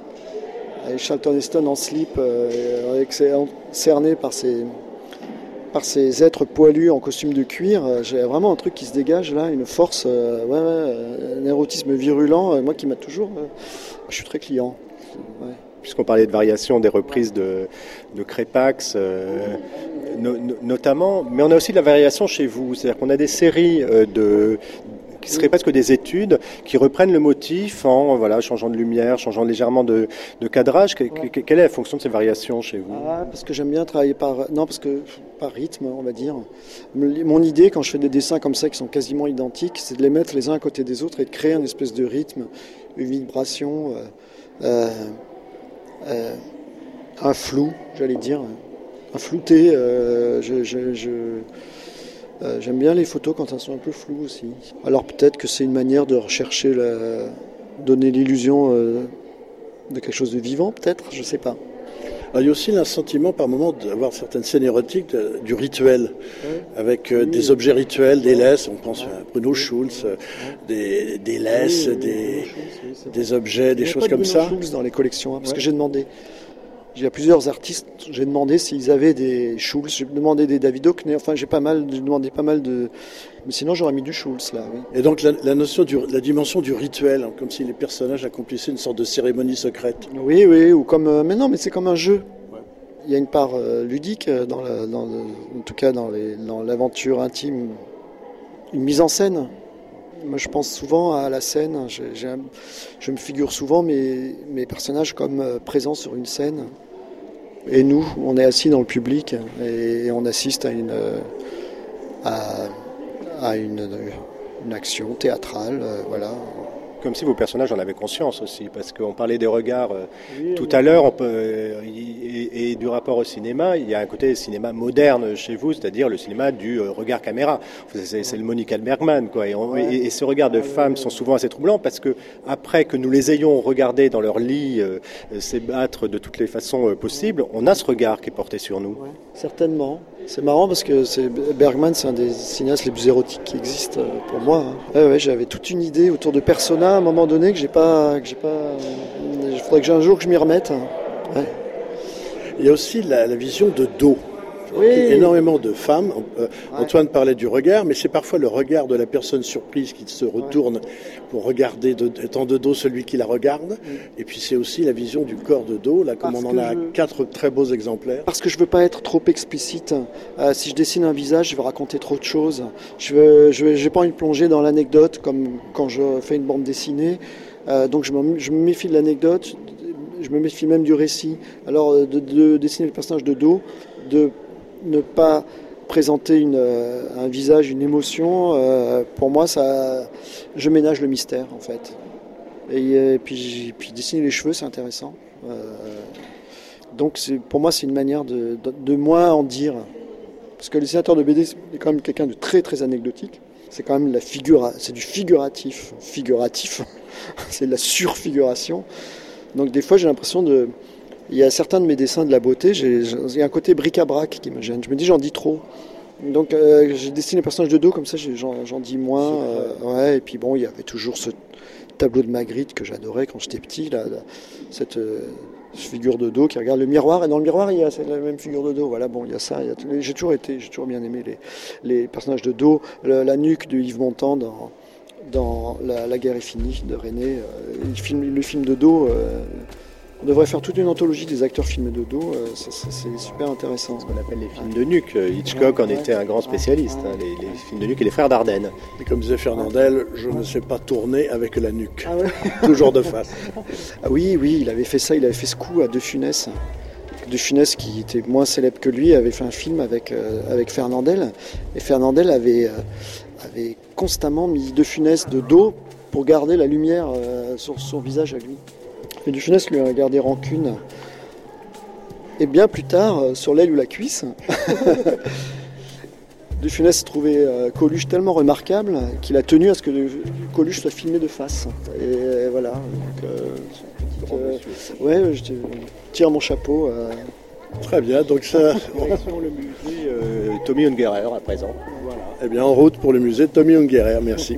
avec Charlton Heston en slip, euh, avec ses, cerné par ces, par ces êtres poilus en costume de cuir. Euh, j'ai vraiment un truc qui se dégage là, une force, euh, ouais, ouais, un érotisme virulent, euh, moi qui m'a toujours... Euh, je suis très client. Ouais. Puisqu'on parlait de variations, des reprises de, de Crépax, euh, no, no, notamment, mais on a aussi de la variation chez vous, c'est-à-dire qu'on a des séries euh, de... qui seraient presque des études, qui reprennent le motif en voilà, changeant de lumière, changeant légèrement de, de cadrage. Que, ouais. que, quelle est la fonction de ces variations chez vous? Ah, parce que j'aime bien travailler par... Non, parce que par rythme, on va dire. Mon idée, quand je fais des dessins comme ça, qui sont quasiment identiques, c'est de les mettre les uns à côté des autres et de créer une espèce de rythme, une vibration, euh, euh, un flou, j'allais dire, un flouté. Euh, je... je, je Euh, j'aime bien les photos quand elles sont un peu floues aussi. Alors peut-être que c'est une manière de rechercher, la... donner l'illusion euh, de quelque chose de vivant, peut-être, je ne sais pas. Alors, il y a aussi un sentiment par moment d'avoir certaines scènes érotiques de, du rituel, ouais. avec euh, oui. des objets rituels, des laisses, on pense ouais. à Bruno oui. Schulz, ouais. des, des laisses, oui, des, Schulz, oui, des objets, des choses comme ça. Il n'y a pas de Bruno Schulz dans les collections, hein, parce ouais. que j'ai demandé. Il y a plusieurs artistes, j'ai demandé s'ils avaient des Schulz, j'ai demandé des David Hockney, enfin j'ai pas mal, j'ai demandé pas mal de... Mais sinon j'aurais mis du Schulz là, oui. Et donc la, la notion du, la dimension du rituel, hein, comme si les personnages accomplissaient une sorte de cérémonie secrète. Oui, oui, ou comme... Euh, mais non, mais c'est comme un jeu. Ouais. Il y a une part euh, ludique, dans la, dans le, en tout cas dans, les, dans l'aventure intime, une mise en scène. Moi, je pense souvent à la scène. J'ai, j'ai un, je me figure souvent mes, mes personnages comme euh, présents sur une scène. Et nous, on est assis dans le public et, et on assiste à une, euh, à, à une, une action théâtrale. Euh, voilà. Comme si vos personnages en avaient conscience aussi, parce qu'on parlait des regards euh, oui, tout oui. à l'heure, on peut, euh, et, et du rapport au cinéma, il y a un côté cinéma moderne chez vous, c'est-à-dire le cinéma du euh, regard caméra. C'est, c'est le Monica Bergman, quoi. Et, on, ouais. et, et ce regard de ouais, femmes ouais. sont souvent assez troublants, parce que après que nous les ayons regardés dans leur lit euh, s'ébattre de toutes les façons euh, possibles, on a ce regard qui est porté sur nous. Ouais. Certainement. C'est marrant parce que c'est, Bergman, c'est un des cinéastes les plus érotiques qui existent pour moi. Hein. Ouais, ouais, j'avais toute une idée autour de Persona à un moment donné que j'ai pas, que j'ai pas. Il faudrait que j'ai un jour que je m'y remette. Ouais. Il y a aussi la, la vision de dos. Oui. Énormément de femmes. Euh, ouais. Antoine parlait du regard, mais c'est parfois le regard de la personne surprise qui se retourne ouais. pour regarder, de, étant de dos celui qui la regarde. Oui. Et puis c'est aussi la vision du corps de dos, là, comme Parce on en a je... quatre très beaux exemplaires. Parce que je veux pas être trop explicite. Euh, si je dessine un visage, je veux raconter trop de choses. Je veux, je veux, j'ai pas envie de plonger dans l'anecdote comme quand je fais une bande dessinée. Euh, donc je me, je me méfie de l'anecdote. Je me méfie même du récit. Alors de, de dessiner le personnage de dos, de ne pas présenter une, euh, un visage, une émotion, euh, pour moi, ça, je ménage le mystère, en fait. Et, et puis, puis dessiner les cheveux, c'est intéressant. Euh, donc, c'est, pour moi, c'est une manière de, de, de moins en dire. Parce que le dessinateur de B D est quand même quelqu'un de très, très anecdotique. C'est quand même la figura, c'est du figuratif. Figuratif, c'est de la surfiguration. Donc, des fois, j'ai l'impression de... Il y a certains de mes dessins de la beauté, j'ai, j'ai un côté bric-à-brac qui me gêne. Je me dis j'en dis trop. Donc euh, j'ai dessiné les personnages de dos comme ça, j'en, j'en dis moins. Euh, ouais, et puis bon, il y avait toujours ce tableau de Magritte que j'adorais quand j'étais petit, là, là, cette euh, figure de dos qui regarde le miroir. Et dans le miroir, il y a la même figure de dos. Voilà, bon, il y a ça. Il y a, j'ai toujours été, j'ai toujours bien aimé les, les personnages de dos. Le, la nuque de Yves Montand dans, dans la, la guerre est finie de René. Euh, le, film, le film de dos. Euh, On devrait faire toute une anthologie des acteurs filmés de dos, euh, c'est, c'est, c'est super intéressant. Ce qu'on appelle les films de nuque. Hitchcock ouais, en ouais, était un grand spécialiste, ouais, hein, les, les films de nuque et les frères Dardenne. Et comme disait Fernandel, je ne sais pas tourner avec la nuque, ah ouais. Toujours de face. Ah oui, oui, il avait fait ça, il avait fait ce coup à De Funès. De Funès, qui était moins célèbre que lui, avait fait un film avec, euh, avec Fernandel. Et Fernandel avait, euh, avait constamment mis De Funès de dos pour garder la lumière euh, sur son visage à lui. Et De Funès lui a gardé rancune. Et bien plus tard, sur l'aile ou la cuisse, De Funès trouvait euh, Coluche tellement remarquable qu'il a tenu à ce que de, Coluche soit filmé de face. Et voilà. Donc, euh, euh, ouais, je tire mon chapeau. Euh. Très bien. Donc ça. Direction le musée euh, Tommy Ungerer à présent. Voilà. Eh bien, en route pour le musée Tommy Ungerer. Merci.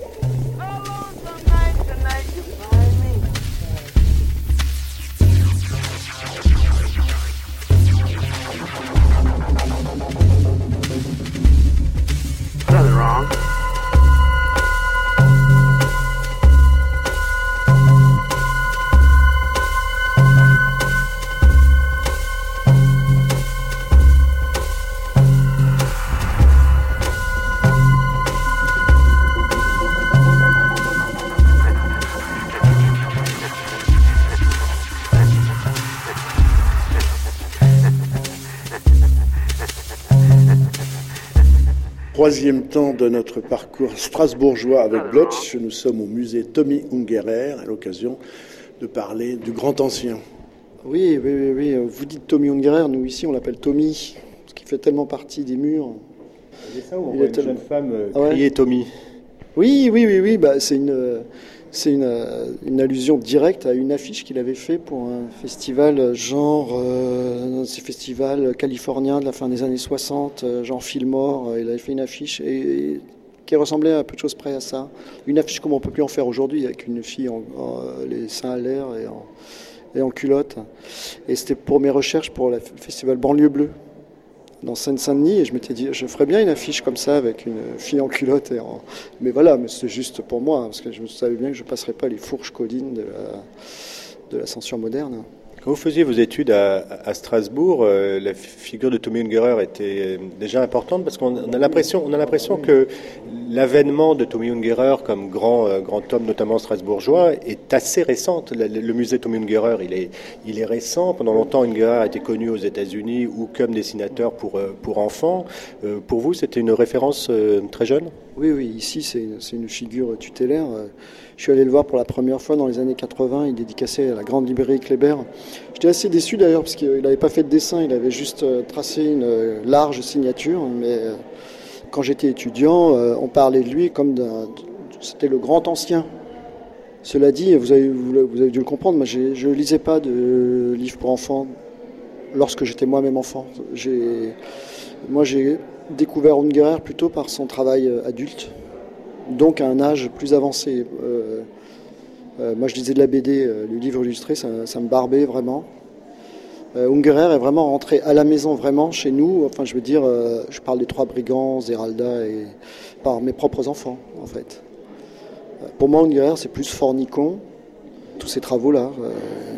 Troisième temps de notre parcours strasbourgeois avec Blotch. Nous sommes au musée Tommy Ungerer à l'occasion de parler du grand ancien. Oui, oui, oui, oui. Vous dites Tommy Ungerer, nous ici on l'appelle Tommy, parce qu'il fait tellement partie des murs. C'est ça où on voit une tel... jeune femme euh, ah ouais. crier Tommy. Oui, oui, oui, oui. Bah, c'est une, c'est une, une allusion directe à une affiche qu'il avait fait pour un festival genre, euh, ces festivals californiens de la fin des années soixante, genre Fillmore. Il avait fait une affiche et, et qui ressemblait à peu de choses près à ça. Une affiche comme on ne peut plus en faire aujourd'hui, avec une fille en, en, les seins à l'air et en, et en culotte. Et c'était pour mes recherches pour le festival Banlieue Bleue, dans Seine-Saint-Denis, et je m'étais dit, je ferais bien une affiche comme ça, avec une fille en culotte. Et en... Mais voilà, mais c'est juste pour moi, parce que je savais bien que je ne passerais pas les fourches codines de la, de la censure moderne. Quand vous faisiez vos études à, à Strasbourg, euh, la figure de Tommy Ungerer était déjà importante parce qu'on a l'impression, on a l'impression que l'avènement de Tommy Ungerer comme grand, euh, grand homme, notamment strasbourgeois, est assez récente. Le, le musée Tommy Ungerer, il est, il est récent. Pendant longtemps, Ungerer a été connu aux États-Unis ou comme dessinateur pour, euh, pour enfants. Euh, pour vous, c'était une référence euh, très jeune ? Oui, oui, ici, c'est une, c'est une figure tutélaire. Je suis allé le voir pour la première fois dans les années quatre-vingts. Il dédicaçait à la grande librairie Kléber. J'étais assez déçu d'ailleurs parce qu'il n'avait pas fait de dessin. Il avait juste tracé une large signature. Mais quand j'étais étudiant, on parlait de lui comme d'un... C'était le grand ancien. Cela dit, vous avez, vous avez dû le comprendre, moi, j'ai, je ne lisais pas de livres pour enfants lorsque j'étais moi-même enfant. J'ai, moi, j'ai découvert Ungerer plutôt par son travail adulte, donc à un âge plus avancé. Euh, euh, moi, je lisais de la B D, euh, le livre illustré, ça, ça me barbait vraiment. Euh, Ungerer est vraiment rentré à la maison, vraiment, chez nous. Enfin, je veux dire, euh, je parle des Trois Brigands, Zeralda, et par mes propres enfants, en fait. Euh, pour moi, Ungerer, c'est plus Fornicon, tous ces travaux-là. Euh,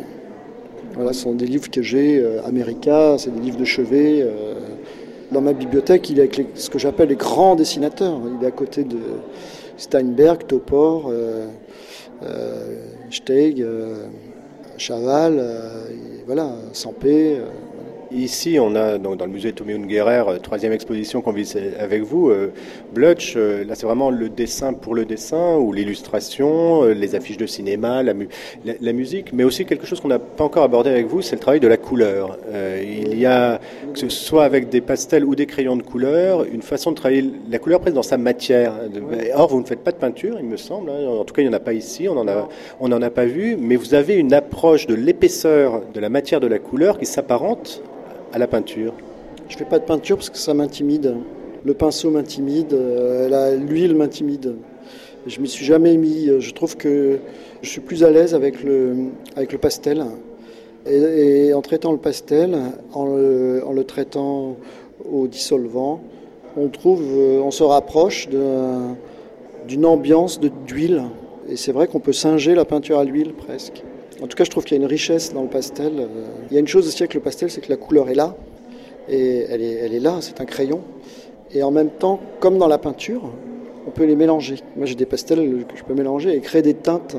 voilà, ce sont des livres que j'ai, euh, America, c'est des livres de chevet. Euh, Dans ma bibliothèque, il est avec les, ce que j'appelle les grands dessinateurs. Il est à côté de Steinberg, Topor, euh, euh, Steig, euh, Chaval, euh, et voilà, Sampé. Euh, Ici, on a donc dans le musée Tommy Ungerer, euh, troisième exposition qu'on visite avec vous. Euh, Blutch, euh, là c'est vraiment le dessin pour le dessin ou l'illustration, euh, les affiches de cinéma, la, mu- la, la musique, mais aussi quelque chose qu'on n'a pas encore abordé avec vous, c'est le travail de la couleur. Euh, il y a, que ce soit avec des pastels ou des crayons de couleur, une façon de travailler la couleur presque dans sa matière. Or, vous ne faites pas de peinture, il me semble. Hein. En tout cas, il n'y en a pas ici, on n'en a, on n'en a pas vu, mais vous avez une approche de l'épaisseur de la matière de la couleur qui s'apparente à la peinture. Je ne fais pas de peinture parce que ça m'intimide. Le pinceau m'intimide, euh, la, l'huile m'intimide. Je ne m'y suis jamais mis. Je trouve que je suis plus à l'aise avec le, avec le pastel. Et, et en traitant le pastel, en le, en le traitant au dissolvant, on trouve, on se rapproche de, d'une ambiance de, d'huile. Et c'est vrai qu'on peut singer la peinture à l'huile presque. En tout cas, je trouve qu'il y a une richesse dans le pastel. Il y a une chose aussi avec le pastel, c'est que la couleur est là. Et elle est, elle est là, c'est un crayon. Et en même temps, comme dans la peinture, on peut les mélanger. Moi, j'ai des pastels que je peux mélanger et créer des teintes.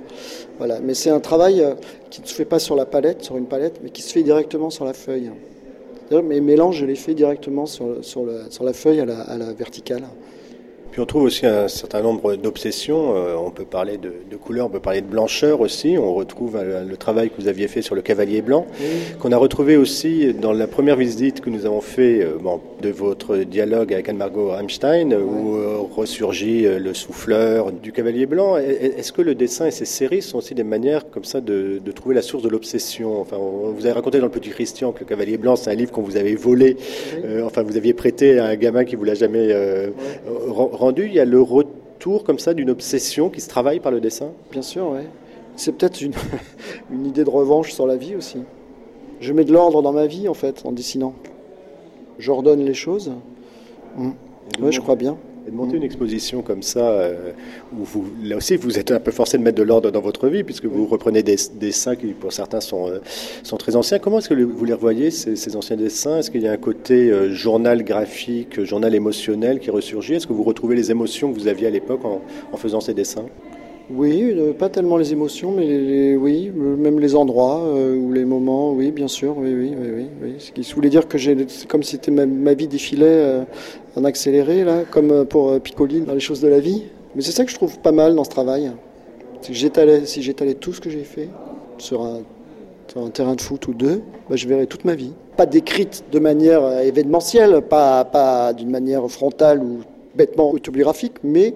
Voilà. Mais c'est un travail qui ne se fait pas sur la palette, sur une palette, mais qui se fait directement sur la feuille. C'est-à-dire, mes mélanges, je les fais directement sur, sur, le, sur la feuille à la, à la verticale. Puis on trouve aussi un certain nombre d'obsessions. Euh, on peut parler de, de couleur, on peut parler de blancheur aussi. On retrouve euh, le travail que vous aviez fait sur le Cavalier Blanc, oui. Qu'on a retrouvé aussi dans la première visite que nous avons fait euh, bon, de votre dialogue avec Anne-Margot Einstein, oui. Où euh, ressurgit euh, le souffleur du Cavalier Blanc. Est-ce que le dessin et ces séries sont aussi des manières comme ça de, de trouver la source de l'obsession? Enfin, on, vous avez raconté dans le Petit Christian que le Cavalier Blanc, c'est un livre qu'on vous avait volé, oui. euh, enfin vous aviez prêté à un gamin qui vous l'a jamais euh, oui. rendu. Il y a le retour comme ça d'une obsession qui se travaille par le dessin. Bien sûr, oui. C'est peut-être une, une idée de revanche sur la vie aussi. Je mets de l'ordre dans ma vie en fait en dessinant. J'ordonne les choses. Mmh. Oui, je crois bien. Et de monter mmh. une exposition comme ça, euh, où vous, là aussi vous êtes un peu forcé de mettre de l'ordre dans votre vie, puisque vous reprenez des dessins qui pour certains sont, euh, sont très anciens. Comment est-ce que vous les revoyez, ces, ces anciens dessins? Est-ce qu'il y a un côté euh, journal graphique, journal émotionnel qui ressurgit? Est-ce que vous retrouvez les émotions que vous aviez à l'époque en, en faisant ces dessins? Oui, euh, pas tellement les émotions, mais les, les, oui, même les endroits euh, ou les moments, oui, bien sûr, oui, oui, oui, oui. oui. Ce qui voulait dire que j'ai, c'est comme si c'était ma, ma vie défilait euh, en accéléré, là, comme pour euh, Piccoli dans Les choses de la vie. Mais c'est ça que je trouve pas mal dans ce travail. C'est que j'étalais, si j'étalais tout ce que j'ai fait sur un, sur un terrain de foot ou deux, bah, je verrais toute ma vie. Pas décrite de manière euh, événementielle, pas, pas d'une manière frontale ou bêtement autobiographique, mais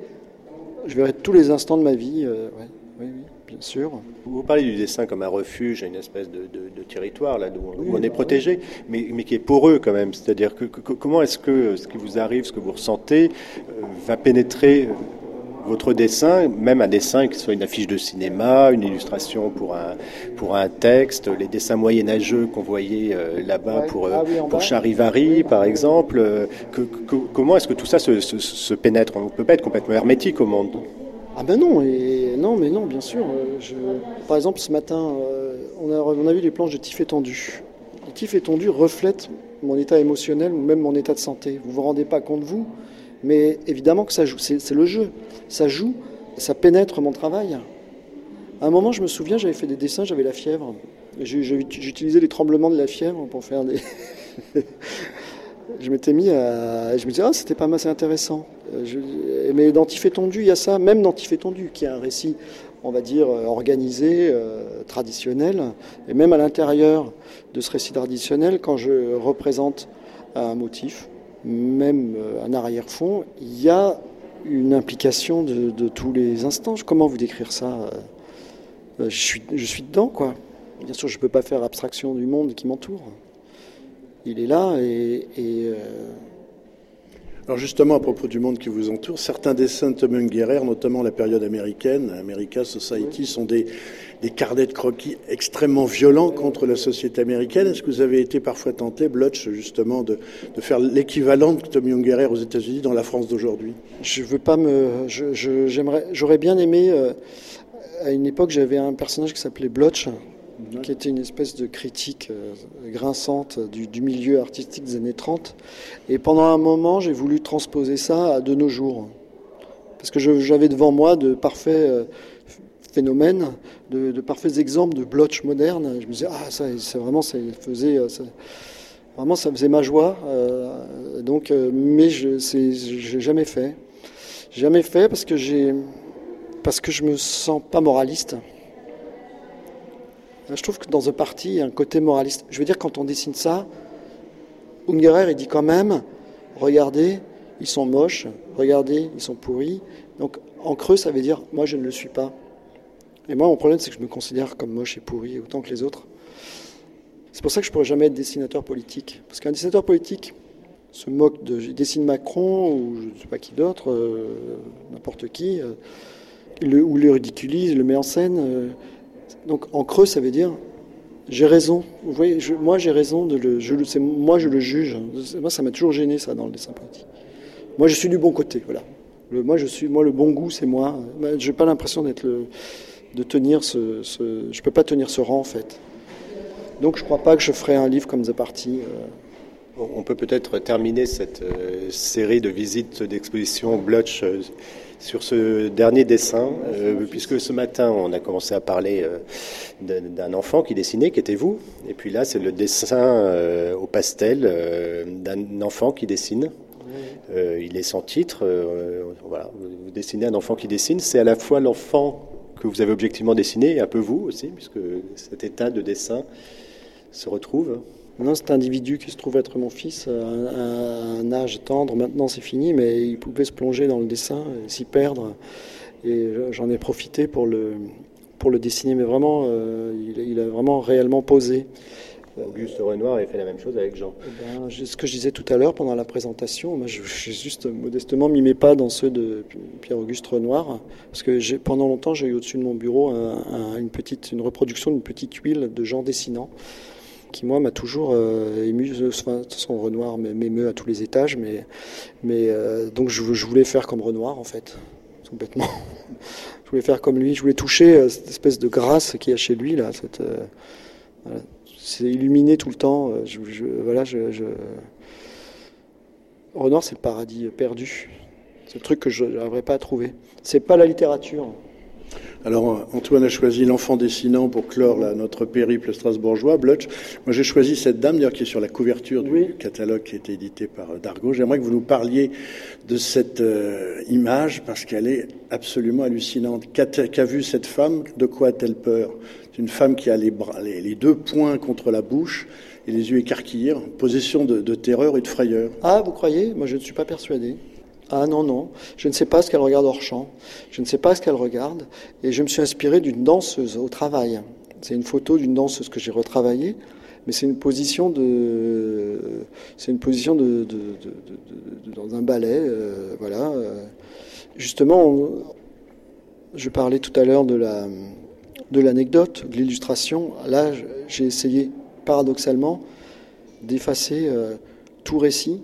je verrai tous les instants de ma vie, euh, ouais, oui, oui, bien sûr. Vous parlez du dessin comme un refuge, une espèce de, de, de territoire là, où, oui, où on est protégé, oui. mais, mais qui est poreux quand même. C'est-à-dire que, que comment est-ce que ce qui vous arrive, ce que vous ressentez, euh, va pénétrer votre dessin, même un dessin qui soit une affiche de cinéma, une illustration pour un, pour un texte, les dessins moyenâgeux qu'on voyait euh, là-bas ouais. pour, euh, ah oui, pour Charivari, oui. par exemple. Euh, que, que, comment est-ce que tout ça se, se, se pénètre? On ne peut pas être complètement hermétique au monde. Ah ben non, et non, mais non, bien sûr. Je, par exemple, ce matin, euh, euh, on, a, on a vu les planches de Tif étendu. Les Tif étendu reflètent mon état émotionnel ou même mon état de santé. Vous ne vous rendez pas compte, vous, mais évidemment que ça joue. C'est, c'est le jeu. Ça joue, ça pénètre mon travail. À un moment, je me souviens, j'avais fait des dessins, j'avais la fièvre. J'ai, j'ai, j'utilisais les tremblements de la fièvre pour faire des... je m'étais mis à... Je me disais, ah, c'était pas mal, c'est intéressant. Je... Mais dans Tif étendu, il y a ça. Même dans Tif étendu, qui est un récit, on va dire, organisé, euh, traditionnel. Et même à l'intérieur de ce récit traditionnel, quand je représente un motif, même un arrière-fond, il y a une implication de, de tous les instants. Comment vous décrire ça ? je suis, je suis dedans, quoi. Bien sûr, je ne peux pas faire abstraction du monde qui m'entoure. Il est là et... et euh... Alors justement, à propos du monde qui vous entoure, certains dessins de Tom Ungerer, notamment la période américaine, America Society, oui. sont des, des carnets de croquis extrêmement violents contre la société américaine. Est-ce que vous avez été parfois tenté, Blotch, justement, de, de faire l'équivalent de Tom Ungerer aux États-Unis dans la France d'aujourd'hui ? Je veux pas me... Je, je, j'aimerais, j'aurais bien aimé... Euh, à une époque, j'avais un personnage qui s'appelait Blotch, qui était une espèce de critique euh, grinçante du, du milieu artistique des années trente. Et pendant un moment, j'ai voulu transposer ça à de nos jours. Parce que je, j'avais devant moi de parfaits euh, phénomènes, de, de parfaits exemples de Blotch moderne. Je me disais, ah, ça, c'est vraiment, ça faisait, ça, vraiment, ça faisait ma joie. Euh, donc, euh, mais je c'est, j'ai jamais fait. J'ai jamais fait parce que j'ai, parce que je me sens pas moraliste. Je trouve que dans The Party, il y a un côté moraliste. Je veux dire, quand on dessine ça, Ungerer, il dit quand même, regardez, ils sont moches, regardez, ils sont pourris. Donc, en creux, ça veut dire, moi, je ne le suis pas. Et moi, mon problème, c'est que je me considère comme moche et pourri, autant que les autres. C'est pour ça que je ne pourrais jamais être dessinateur politique. Parce qu'un dessinateur politique se moque de... Il dessine Macron, ou je ne sais pas qui d'autre, euh, n'importe qui, euh, le, ou le ridiculise, le met en scène... Euh, Donc en creux, ça veut dire j'ai raison. Vous voyez, je, moi j'ai raison de le. Je, c'est, moi je le juge. Moi ça m'a toujours gêné ça dans le dessin politique. Moi je suis du bon côté, voilà. Le, moi je suis, moi le bon goût c'est moi. Je n'ai pas l'impression d'être le, de tenir ce, ce. Je peux pas tenir ce rang en fait. Donc je crois pas que je ferai un livre comme The Party. Euh. On peut peut-être terminer cette euh, série de visites d'exposition Blotch euh, sur ce dernier dessin, euh, puisque ce matin, on a commencé à parler euh, d'un enfant qui dessinait, qui était vous. Et puis là, c'est le dessin euh, au pastel euh, d'un enfant qui dessine. Euh, il est sans titre. Euh, voilà, vous dessinez un enfant qui dessine. C'est à la fois l'enfant que vous avez objectivement dessiné et un peu vous aussi, puisque cet état de dessin se retrouve. Non, cet individu qui se trouve être mon fils, à un âge tendre, maintenant c'est fini, mais il pouvait se plonger dans le dessin, et s'y perdre. Et j'en ai profité pour le, pour le dessiner, mais vraiment, euh, il, il a vraiment réellement posé. Auguste Renoir avait fait la même chose avec Jean. Eh ben, ce que je disais tout à l'heure pendant la présentation, moi, je, j'ai juste modestement mis mes pas dans ceux de Pierre-Auguste Renoir, parce que j'ai, pendant longtemps, j'ai eu au-dessus de mon bureau un, un, une, petite, une reproduction d'une petite huile de Jean dessinant, qui moi m'a toujours euh, ému. Enfin, de toute façon, Renoir m'émeut à tous les étages, mais, mais euh, donc je, je voulais faire comme Renoir en fait, tout bêtement. Je voulais faire comme lui, je voulais toucher euh, cette espèce de grâce qu'il y a chez lui là. Cette, euh, voilà. C'est illuminé tout le temps. Je, je, voilà, je, je... Renoir, c'est le paradis perdu. C'est le truc que je n'arriverai pas à trouver. C'est pas la littérature. Alors, Antoine a choisi L'Enfant dessinant pour clore là, notre périple strasbourgeois, Blotch. Moi, j'ai choisi cette dame, d'ailleurs, qui est sur la couverture du oui. catalogue qui a été édité par Dargaud. J'aimerais que vous nous parliez de cette euh, image, parce qu'elle est absolument hallucinante. Qu'a, qu'a vu cette femme? De quoi a-t-elle peur? C'est une femme qui a les, bras, les, les deux poings contre la bouche et les yeux écarquillés, en possession de, de terreur et de frayeur. Ah, vous croyez? Moi, je ne suis pas persuadé. Ah non, non, je ne sais pas ce qu'elle regarde hors champ, je ne sais pas ce qu'elle regarde, et je me suis inspiré d'une danseuse au travail. C'est une photo d'une danseuse que j'ai retravaillée, mais c'est une position de, c'est une position de, de, de, de, de dans un ballet, euh, voilà. Justement, on, je parlais tout à l'heure de la, de l'anecdote, de l'illustration. Là, j'ai essayé paradoxalement d'effacer euh, tout récit,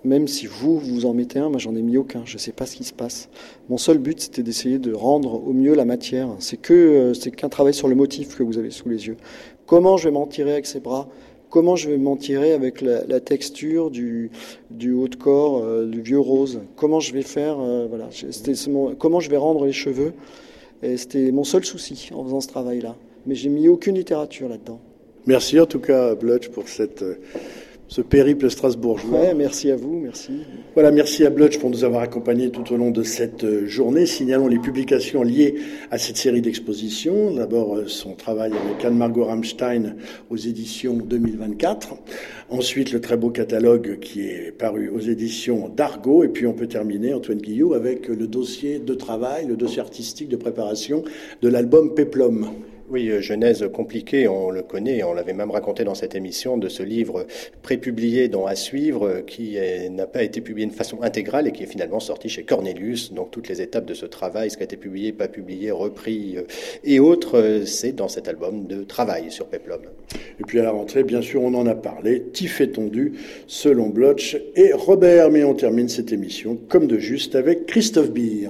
même si vous, vous en mettez un, moi j'en ai mis aucun, je ne sais pas ce qui se passe. Mon seul but, c'était d'essayer de rendre au mieux la matière. C'est que, c'est qu'un travail sur le motif que vous avez sous les yeux. Comment je vais m'en tirer avec ces bras ? Comment je vais m'en tirer avec la, la texture du, du haut de corps, euh, du vieux rose ? Comment je vais faire, euh, voilà, c'était, c'est mon, comment je vais rendre les cheveux ? Et c'était mon seul souci en faisant ce travail-là. Mais j'ai mis aucune littérature là-dedans. Merci en tout cas, Blutch, pour cette, ce périple strasbourgeois. Ouais, merci à vous, merci. Voilà, merci à Blutch pour nous avoir accompagnés tout au long de cette journée. Signalons les publications liées à cette série d'expositions. D'abord, son travail avec Anne-Margot Rammstein aux éditions deux mille vingt-quatre. Ensuite, le très beau catalogue qui est paru aux éditions d'Argo. Et puis, on peut terminer, Antoine Guillot, avec le dossier de travail, le dossier artistique de préparation de l'album Péplum. Oui, genèse compliquée, on le connaît, on l'avait même raconté dans cette émission, de ce livre prépublié dont À suivre, qui est, n'a pas été publié de façon intégrale et qui est finalement sorti chez Cornelius. Donc toutes les étapes de ce travail, ce qui a été publié, pas publié, repris et autres, c'est dans cet album de travail sur Péplum. Et puis à la rentrée, bien sûr, on en a parlé, tif et tondu, selon Blutch et Robert. Mais on termine cette émission, comme de juste, avec Christophe Beer.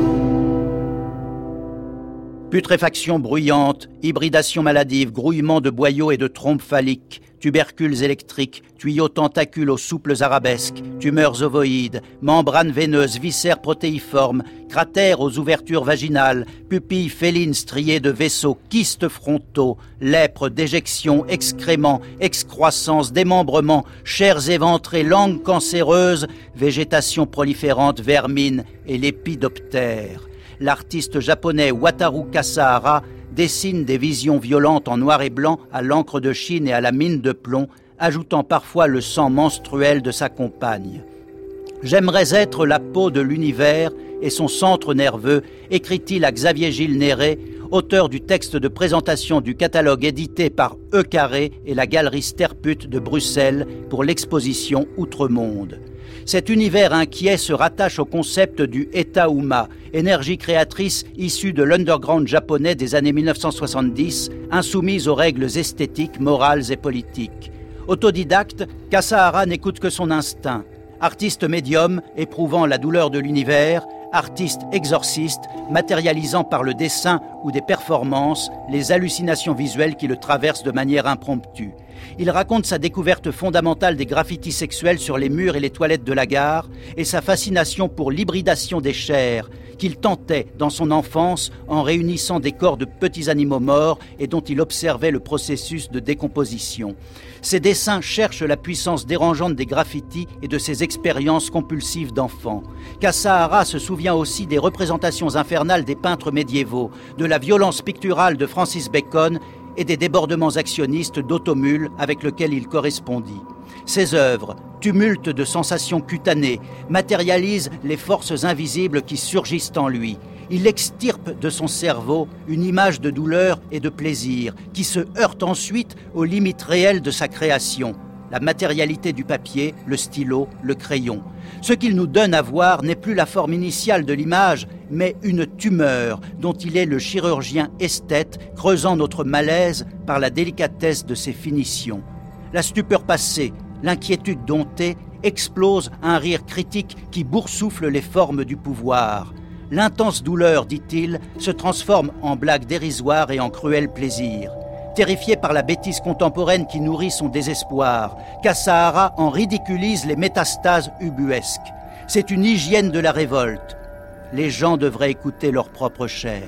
Putréfaction bruyante, hybridation maladive, grouillement de boyaux et de trompes phalliques, tubercules électriques, tuyaux tentacules aux souples arabesques, tumeurs ovoïdes, membranes veineuses, viscères protéiformes, cratères aux ouvertures vaginales, pupilles félines striées de vaisseaux, kystes frontaux, lèpre, déjection, excréments, excroissance, démembrement, chairs éventrées, langues cancéreuses, végétation proliférante, vermine et lépidoptère. L'artiste japonais Wataru Kasahara dessine des visions violentes en noir et blanc à l'encre de Chine et à la mine de plomb, ajoutant parfois le sang menstruel de sa compagne. « J'aimerais être la peau de l'univers et son centre nerveux », écrit-il à Xavier Gilles Néré, auteur du texte de présentation du catalogue édité par E Carré et la galerie Sterput de Bruxelles pour l'exposition Outre-Monde. Cet univers inquiet se rattache au concept du Eta-Uma, énergie créatrice issue de l'underground japonais des années mille neuf cent soixante-dix, insoumise aux règles esthétiques, morales et politiques. Autodidacte, Kasahara n'écoute que son instinct. Artiste médium, éprouvant la douleur de l'univers, artiste exorciste, matérialisant par le dessin ou des performances les hallucinations visuelles qui le traversent de manière impromptue. Il raconte sa découverte fondamentale des graffitis sexuels sur les murs et les toilettes de la gare et sa fascination pour l'hybridation des chairs qu'il tentait dans son enfance en réunissant des corps de petits animaux morts et dont il observait le processus de décomposition. Ses dessins cherchent la puissance dérangeante des graffitis et de ses expériences compulsives d'enfant. Kasahara se souvient aussi des représentations infernales des peintres médiévaux, de la violence picturale de Francis Bacon et des débordements actionnistes d'Automule avec lequel il correspondit. Ses œuvres, tumulte de sensations cutanées, matérialisent les forces invisibles qui surgissent en lui. Il extirpe de son cerveau une image de douleur et de plaisir qui se heurte ensuite aux limites réelles de sa création. La matérialité du papier, le stylo, le crayon. Ce qu'il nous donne à voir n'est plus la forme initiale de l'image, mais une tumeur dont il est le chirurgien esthète, creusant notre malaise par la délicatesse de ses finitions. La stupeur passée, l'inquiétude domptée, explose un rire critique qui boursoufle les formes du pouvoir. L'intense douleur, dit-il, se transforme en blague dérisoire et en cruel plaisir. Terrifié par la bêtise contemporaine qui nourrit son désespoir, Kasahara en ridiculise les métastases ubuesques. C'est une hygiène de la révolte. Les gens devraient écouter leur propre chair.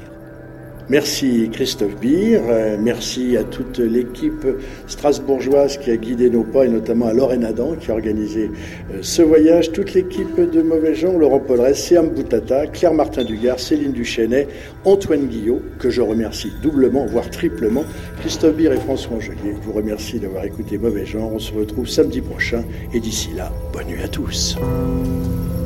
Merci Christophe Beer, euh, merci à toute l'équipe strasbourgeoise qui a guidé nos pas et notamment à Lorraine Adam qui a organisé euh, ce voyage, toute l'équipe de Mauvais Gens, Laurent Polleret, Siam Boutata, Claire Martin-Dugard, Céline Duchesnay, Antoine Guillot, que je remercie doublement, voire triplement, Christophe Beer et François Angelier. Je vous remercie d'avoir écouté Mauvais Gens. On se retrouve samedi prochain et d'ici là, bonne nuit à tous.